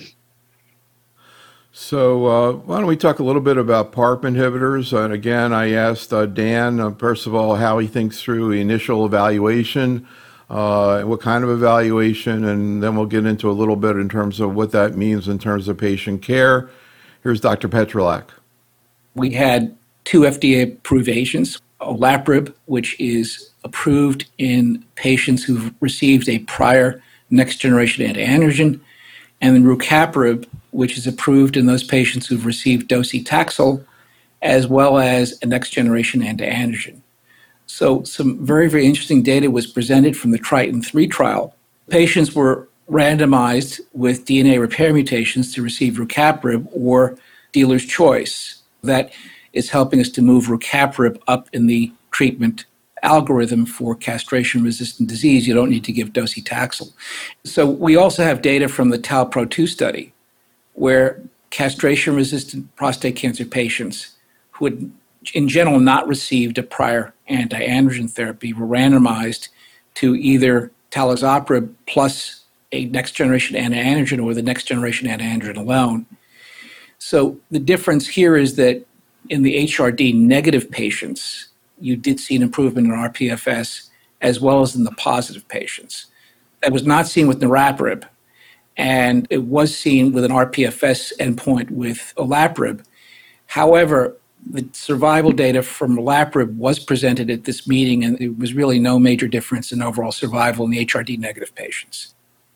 So uh, why don't we talk a little bit about PARP inhibitors? And again, I asked uh, Dan, uh, first of all, how he thinks through the initial evaluation, uh, what kind of evaluation, and then we'll get into a little bit in terms of what that means in terms of patient care. Here's Doctor Petrylak. We had two F D A-approved agents, olaparib, which is approved in patients who've received a prior next-generation anti-androgen, and then rucaparib, which is approved in those patients who've received docetaxel, as well as a next-generation anti-androgen. So some very, very interesting data was presented from the Triton three trial. Patients were randomized with D N A repair mutations to receive rucaparib or dealer's choice. That is helping us to move rucaparib up in the treatment algorithm for castration-resistant disease. You don't need to give docetaxel. So we also have data from the TALPRO two study, where castration-resistant prostate cancer patients who had, in general, not received a prior anti-androgen therapy were randomized to either talazoparib plus a next-generation anti-androgen or the next-generation anti-androgen alone. So the difference here is that in the H R D negative patients, you did see an improvement in R P F S as well as in the positive patients. That was not seen with niraparib, and it was seen with an R P F S endpoint with olaparib. However, the survival data from olaparib was presented at this meeting, and there was really no major difference in overall survival in the H R D negative patients.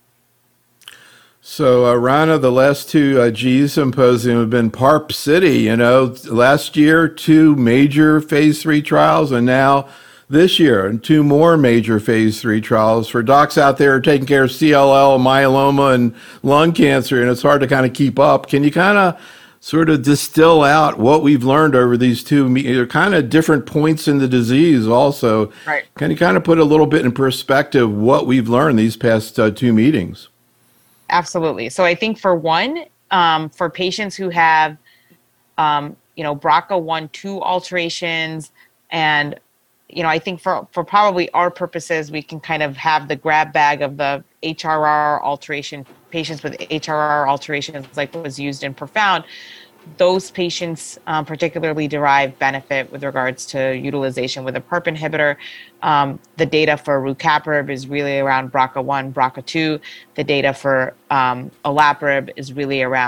So, uh, Rana, the last two uh, G symposium have been PARP City. You know, last year, two major phase three trials, and now this year, two more major phase three trials for docs out there taking care of C L L, myeloma, and lung cancer, and it's hard to kind of keep up. Can you kind of sort of distill out what we've learned over these two me- kind of different points in the disease also? Right. Can you kind of put a little bit in perspective what we've learned these past uh, two meetings? Absolutely. So I think for one, um, for patients who have, um, you know, B R C A one two alterations, and, you know, I think for, for probably our purposes, we can kind of have the grab bag of the H R R alteration, patients with H R R alterations like what was used in PROfound. Those patients um, particularly derive benefit with regards to utilization with a PARP inhibitor. Um, the data for rucaparib is really around B R C A one, B R C A two. The data for um, olaparib is really around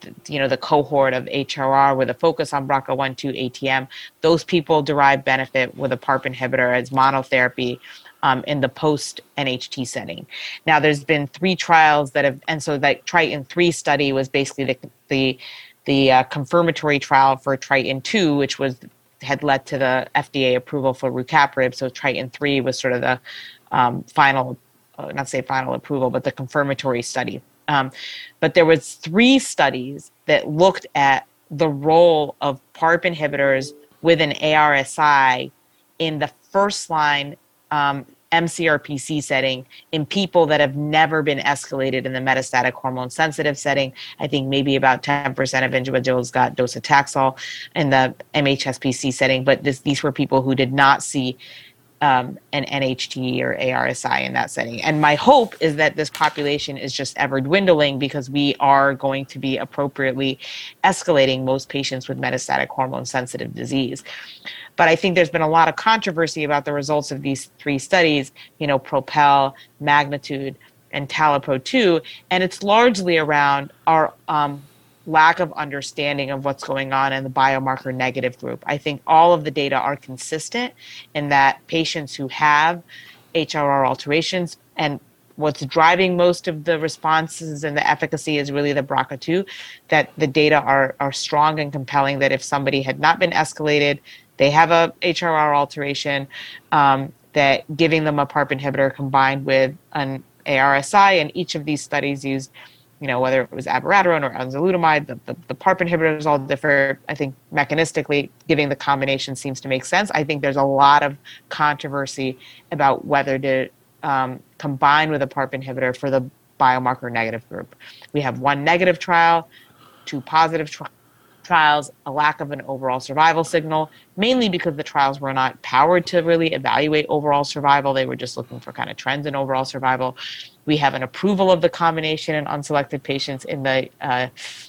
you know, the cohort of H R R with a focus on B R C A one two A T M, those people derive benefit with a PARP inhibitor as monotherapy um, in the post-N H T setting. Now, there's been three trials that have, and so that Triton three study was basically the the, the uh, confirmatory trial for Triton two, which was had led to the F D A approval for rucaparib. So Triton three was sort of the um, final, uh, not say final approval, but the confirmatory study. Um, but there was three studies that looked at the role of PARP inhibitors with an A R S I in the first line um, M C R P C setting in people that have never been escalated in the metastatic hormone sensitive setting. I think maybe about ten percent of individuals got docetaxel in the M H S P C setting, but this, these were people who did not see um, an N H T or A R S I in that setting. And my hope is that this population is just ever dwindling because we are going to be appropriately escalating most patients with metastatic hormone sensitive disease. But I think there's been a lot of controversy about the results of these three studies, you know, PROPEL, Magnitude, and TALAPRO two, and it's largely around our um, lack of understanding of what's going on in the biomarker negative group. I think all of the data are consistent in that patients who have H R R alterations, and what's driving most of the responses and the efficacy is really the B R C A two, that the data are, are strong and compelling that if somebody had not been escalated, they have a H R R alteration, um, that giving them a PARP inhibitor combined with an A R S I, and each of these studies used, you know, whether it was abiraterone or enzalutamide, the, the, the PARP inhibitors all differ. I think mechanistically, giving the combination seems to make sense. I think there's a lot of controversy about whether to um, combine with a PARP inhibitor for the biomarker negative group. We have one negative trial, two positive trials, trials, a lack of an overall survival signal, mainly because the trials were not powered to really evaluate overall survival. They were just looking for kind of trends in overall survival. We have an approval of the combination in unselected patients in the uh,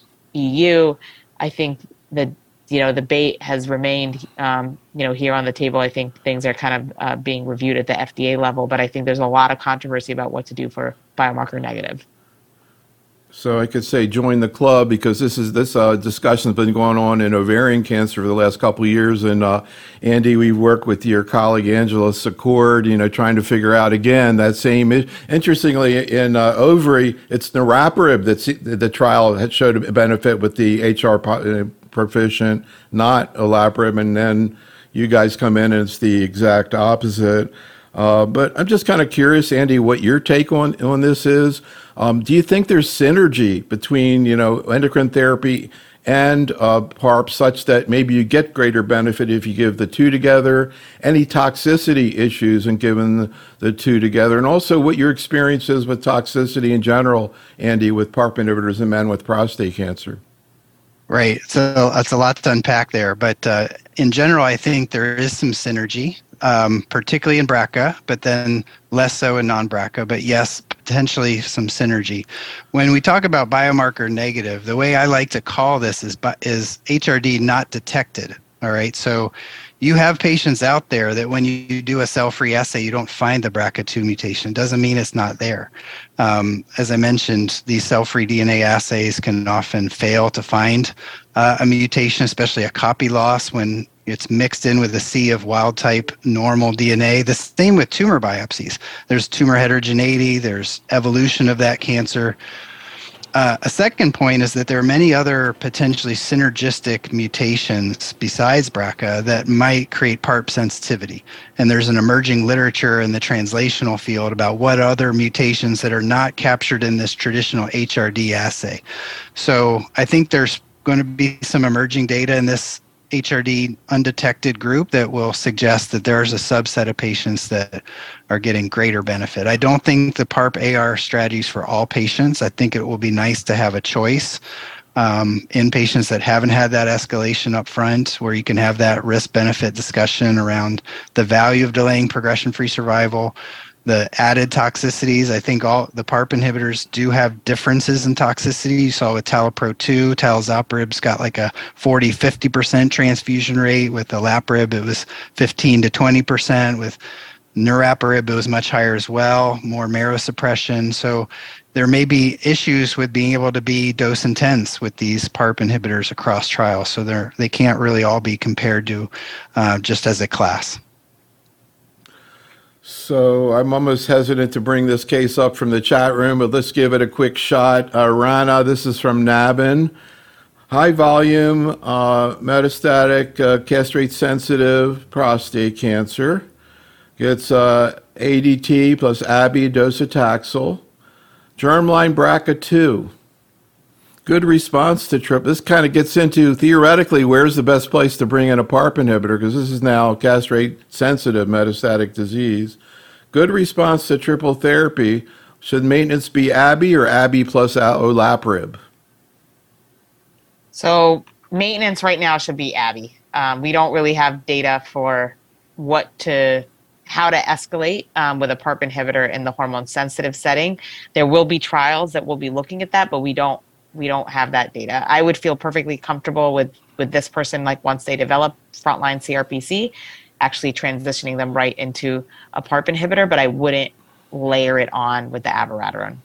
E U. I think the you know debate has remained um, you know here on the table. I think things are kind of uh, being reviewed at the F D A level, but I think there's a lot of controversy about what to do for biomarker negative. So I could say join the club, because this is this uh, discussion has been going on in ovarian cancer for the last couple of years. And uh, Andy, we worked with your colleague Angela Secord, you know, trying to figure out again that same. Interestingly, in uh, ovary, it's niraparib that's the trial had showed a benefit with the H R proficient, not olaparib, and then you guys come in and it's the exact opposite. Uh, but I'm just kind of curious, Andy, what your take on, on this is. Um, do you think there's synergy between, you know, endocrine therapy and uh, PARP such that maybe you get greater benefit if you give the two together? Any toxicity issues in giving the, the two together? And also what your experience is with toxicity in general, Andy, with PARP inhibitors in men with prostate cancer? Right. So that's a lot to unpack there. But uh, in general, I think there is some synergy, um, particularly in B R C A, but then less so in non-B R C A. But yes, potentially some synergy. When we talk about biomarker negative, the way I like to call this is, is H R D not detected. All right. So you have patients out there that when you do a cell-free assay, you don't find the B R C A two mutation. It doesn't mean it's not there. Um, as I mentioned, these cell-free D N A assays can often fail to find uh, a mutation, especially a copy loss when it's mixed in with a sea of wild-type normal D N A. The same with tumor biopsies. There's tumor heterogeneity. There's evolution of that cancer. Uh, a second point is that there are many other potentially synergistic mutations besides B R C A that might create PARP sensitivity. And there's an emerging literature in the translational field about what other mutations that are not captured in this traditional H R D assay. So I think there's going to be some emerging data in this H R D undetected group that will suggest that there's a subset of patients that are getting greater benefit. I don't think the PARP A R strategy is for all patients. I think it will be nice to have a choice um, in patients that haven't had that escalation up front, where you can have that risk-benefit discussion around the value of delaying progression-free survival, the added toxicities. I think all the PARP inhibitors do have differences in toxicity. You saw with TALAPRO two, talazoparib's got like a forty, fifty percent transfusion rate. With olaparib, it was fifteen to twenty percent. With niraparib, it was much higher as well, more marrow suppression. So there may be issues with being able to be dose intense with these PARP inhibitors across trials. So they're, they can't really all be compared to uh, just as a class. So I'm almost hesitant to bring this case up from the chat room, but let's give it a quick shot. Uh, Rana, this is from Nabin. High volume, uh, metastatic, uh, castrate-sensitive prostate cancer. Gets uh, A D T plus Abi docetaxel. Germline B R C A two. Good response to triple. This kind of gets into, theoretically, where's the best place to bring in a PARP inhibitor, because this is now castrate-sensitive metastatic disease. Good response to triple therapy. Should maintenance be Abi or Abi plus olaparib? So maintenance right now should be Abi. Um, we don't really have data for what to, how to escalate um, with a PARP inhibitor in the hormone-sensitive setting. There will be trials that will be looking at that, but we don't we don't have that data. I would feel perfectly comfortable with with this person, like once they develop frontline C R P C, actually transitioning them right into a PARP inhibitor, but I wouldn't layer it on with the abiraterone.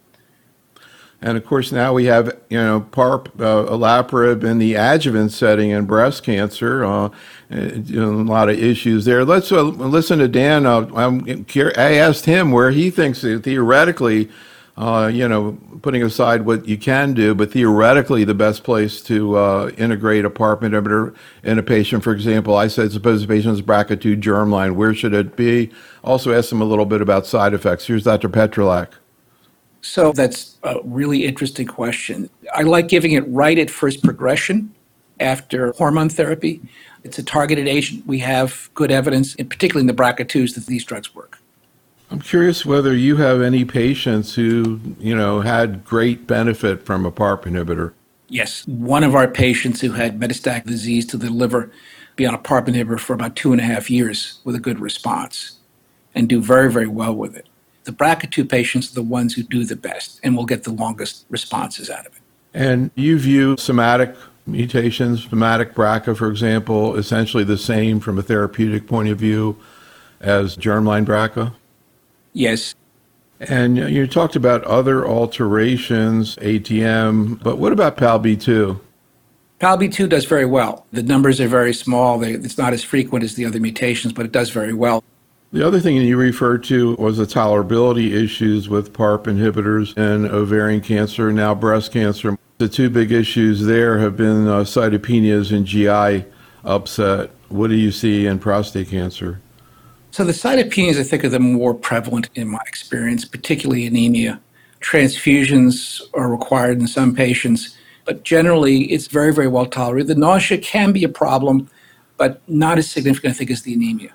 And of course, now we have, you know, PARP, uh, olaparib in the adjuvant setting in breast cancer. Uh, you know, a lot of issues there. Let's uh, listen to Dan. Uh, I'm, I asked him where he thinks that theoretically, uh, you know, putting aside what you can do, but theoretically the best place to uh, integrate a PARP inhibitor in a patient, for example, I said, suppose the patient has B R C A two germline, where should it be? Also asked him a little bit about side effects. Here's Doctor Petrolak. So that's a really interesting question. I like giving it right at first progression after hormone therapy. It's a targeted agent. We have good evidence, particularly in the B R C A twos, that these drugs work. I'm curious whether you have any patients who, you know, had great benefit from a PARP inhibitor. Yes. One of our patients who had metastatic disease to the liver be on a PARP inhibitor for about two and a half years with a good response and do very, very well with it. The B R C A two patients are the ones who do the best and will get the longest responses out of it. And you view somatic mutations, somatic B R C A, for example, essentially the same from a therapeutic point of view as germline B R C A? Yes. And you talked about other alterations, A T M, but what about P A L B two? P A L B two does very well. The numbers are very small. They, it's not as frequent as the other mutations, but it does very well. The other thing you referred to was the tolerability issues with PARP inhibitors in ovarian cancer, now breast cancer. The two big issues there have been uh, cytopenias and G I upset. What do you see in prostate cancer? So the cytopenias, I think, are the more prevalent in my experience, particularly anemia. Transfusions are required in some patients, but generally it's very, very well tolerated. The nausea can be a problem, but not as significant, I think, as the anemia.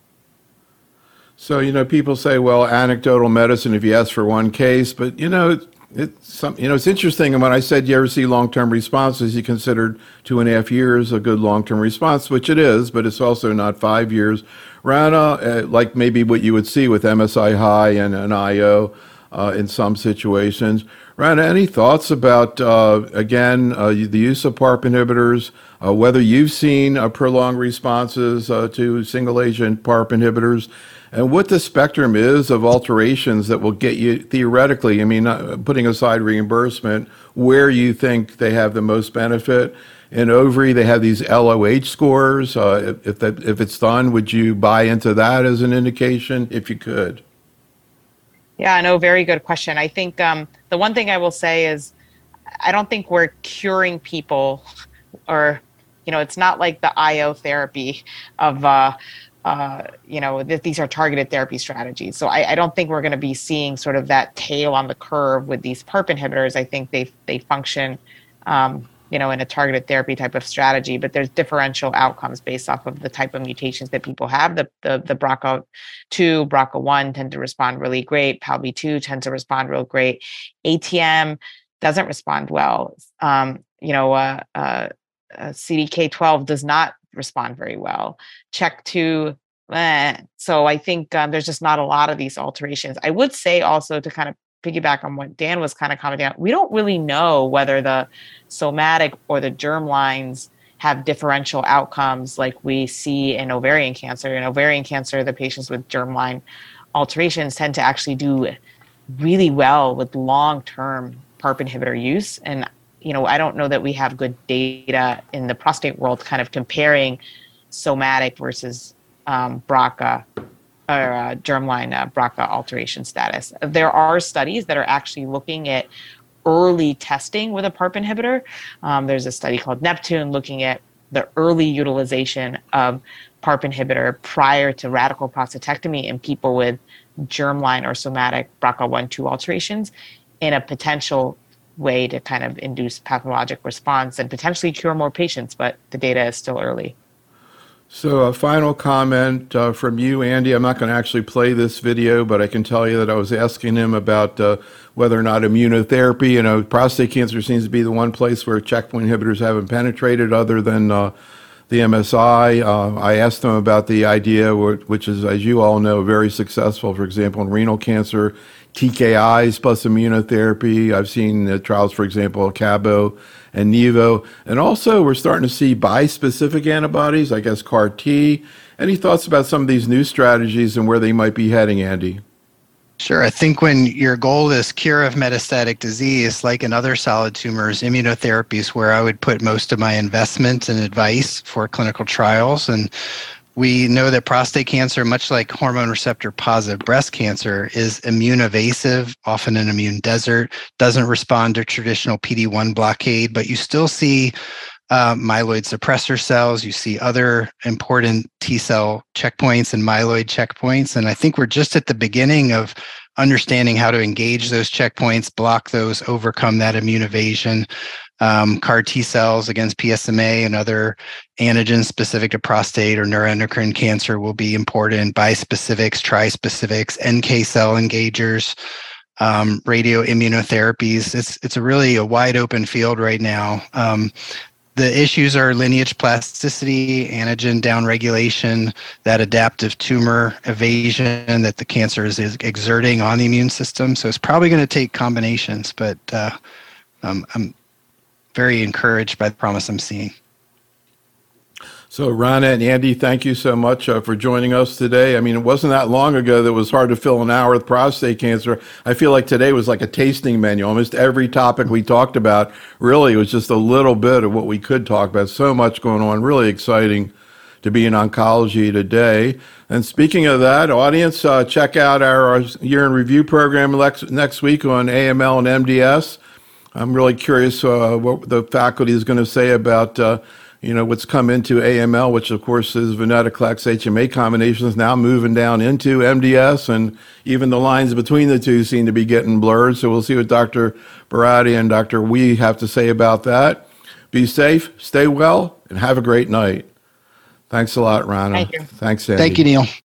So, you know, people say, well, anecdotal medicine if you ask for one case, but, you know, it's some, you know, it's interesting. And when I said you ever see long-term responses, you considered two and a half years a good long-term response, which it is, but it's also not five years. Rana, uh, like maybe what you would see with M S I high and an I O uh, in some situations. Rana, any thoughts about, uh, again, uh, the use of PARP inhibitors, uh, whether you've seen uh, prolonged responses uh, to single-agent PARP inhibitors, and what the spectrum is of alterations that will get you, theoretically, I mean, uh, putting aside reimbursement, where you think they have the most benefit? In ovary, they have these L O H scores. Uh, if, that, if it's done, would you buy into that as an indication, if you could? Yeah, no, very good question. I think um, the one thing I will say is I don't think we're curing people, or, you know, it's not like the I O therapy of, uh, uh, you know, th- these are targeted therapy strategies. So I, I don't think we're going to be seeing sort of that tail on the curve with these PARP inhibitors. I think they they function, um, you know, in a targeted therapy type of strategy, but there's differential outcomes based off of the type of mutations that people have. The the, the B R C A two, B R C A one tend to respond really great. P A L B two tends to respond real great. A T M doesn't respond well. Um, you know, uh, uh, uh, C D K twelve does not respond very well. Check two. Eh. So I think um, there's just not a lot of these alterations. I would say also, to kind of piggyback on what Dan was kind of commenting on, we don't really know whether the somatic or the germlines have differential outcomes like we see in ovarian cancer. In ovarian cancer, the patients with germline alterations tend to actually do really well with long-term PARP inhibitor use. And, you know, I don't know that we have good data in the prostate world kind of comparing somatic versus um, B R C A or uh, germline uh, B R C A alteration status. There are studies that are actually looking at early testing with a PARP inhibitor. Um, there's a study called Neptune looking at the early utilization of PARP inhibitor prior to radical prostatectomy in people with germline or somatic B R C A one two alterations in a potential way to kind of induce pathologic response and potentially cure more patients, but the data is still early. So a final comment uh, from you, Andy. I'm not going to actually play this video, but I can tell you that I was asking him about uh, whether or not immunotherapy, you know, prostate cancer seems to be the one place where checkpoint inhibitors haven't penetrated other than uh, the M S I. Uh, I asked him about the idea, which is, as you all know, very successful, for example, in renal cancer, T K Is plus immunotherapy. I've seen uh, trials, for example, Cabo and Nivo. And also, we're starting to see bispecific antibodies, I guess C A R T. Any thoughts about some of these new strategies and where they might be heading, Andy? Sure. I think when your goal is cure of metastatic disease, like in other solid tumors, immunotherapy is where I would put most of my investment and advice for clinical trials. And we know that prostate cancer, much like hormone receptor positive breast cancer, is immune evasive, often an immune desert, doesn't respond to traditional P D one blockade, but you still see uh, myeloid suppressor cells. You see other important T cell checkpoints and myeloid checkpoints. And I think we're just at the beginning of understanding how to engage those checkpoints, block those, overcome that immune evasion. Um, C A R T cells against P S M A and other antigens specific to prostate or neuroendocrine cancer will be important. Bispecifics, trispecifics, N K cell engagers, um, radioimmunotherapies. It's it's a really a wide open field right now. Um, the issues are lineage plasticity, antigen downregulation, that adaptive tumor evasion that the cancer is, is exerting on the immune system. So it's probably going to take combinations, but uh, um, I'm very encouraged by the promise I'm seeing. So Rana and Andy, thank you so much uh, for joining us today. I mean, it wasn't that long ago that it was hard to fill an hour with prostate cancer. I feel like today was like a tasting menu. Almost every topic we talked about really was just a little bit of what we could talk about. So much going on, really exciting to be in oncology today. And speaking of that, audience, uh, check out our, our year in review program next, next week on A M L and M D S. I'm really curious uh, what the faculty is going to say about, uh, you know, what's come into A M L, which of course is venetoclax H M A combinations, now moving down into M D S, and even the lines between the two seem to be getting blurred. So we'll see what Doctor Barati and Doctor Wee have to say about that. Be safe, stay well, and have a great night. Thanks a lot, Rana. Thank you. Thanks, Andy. Thank you, Neil.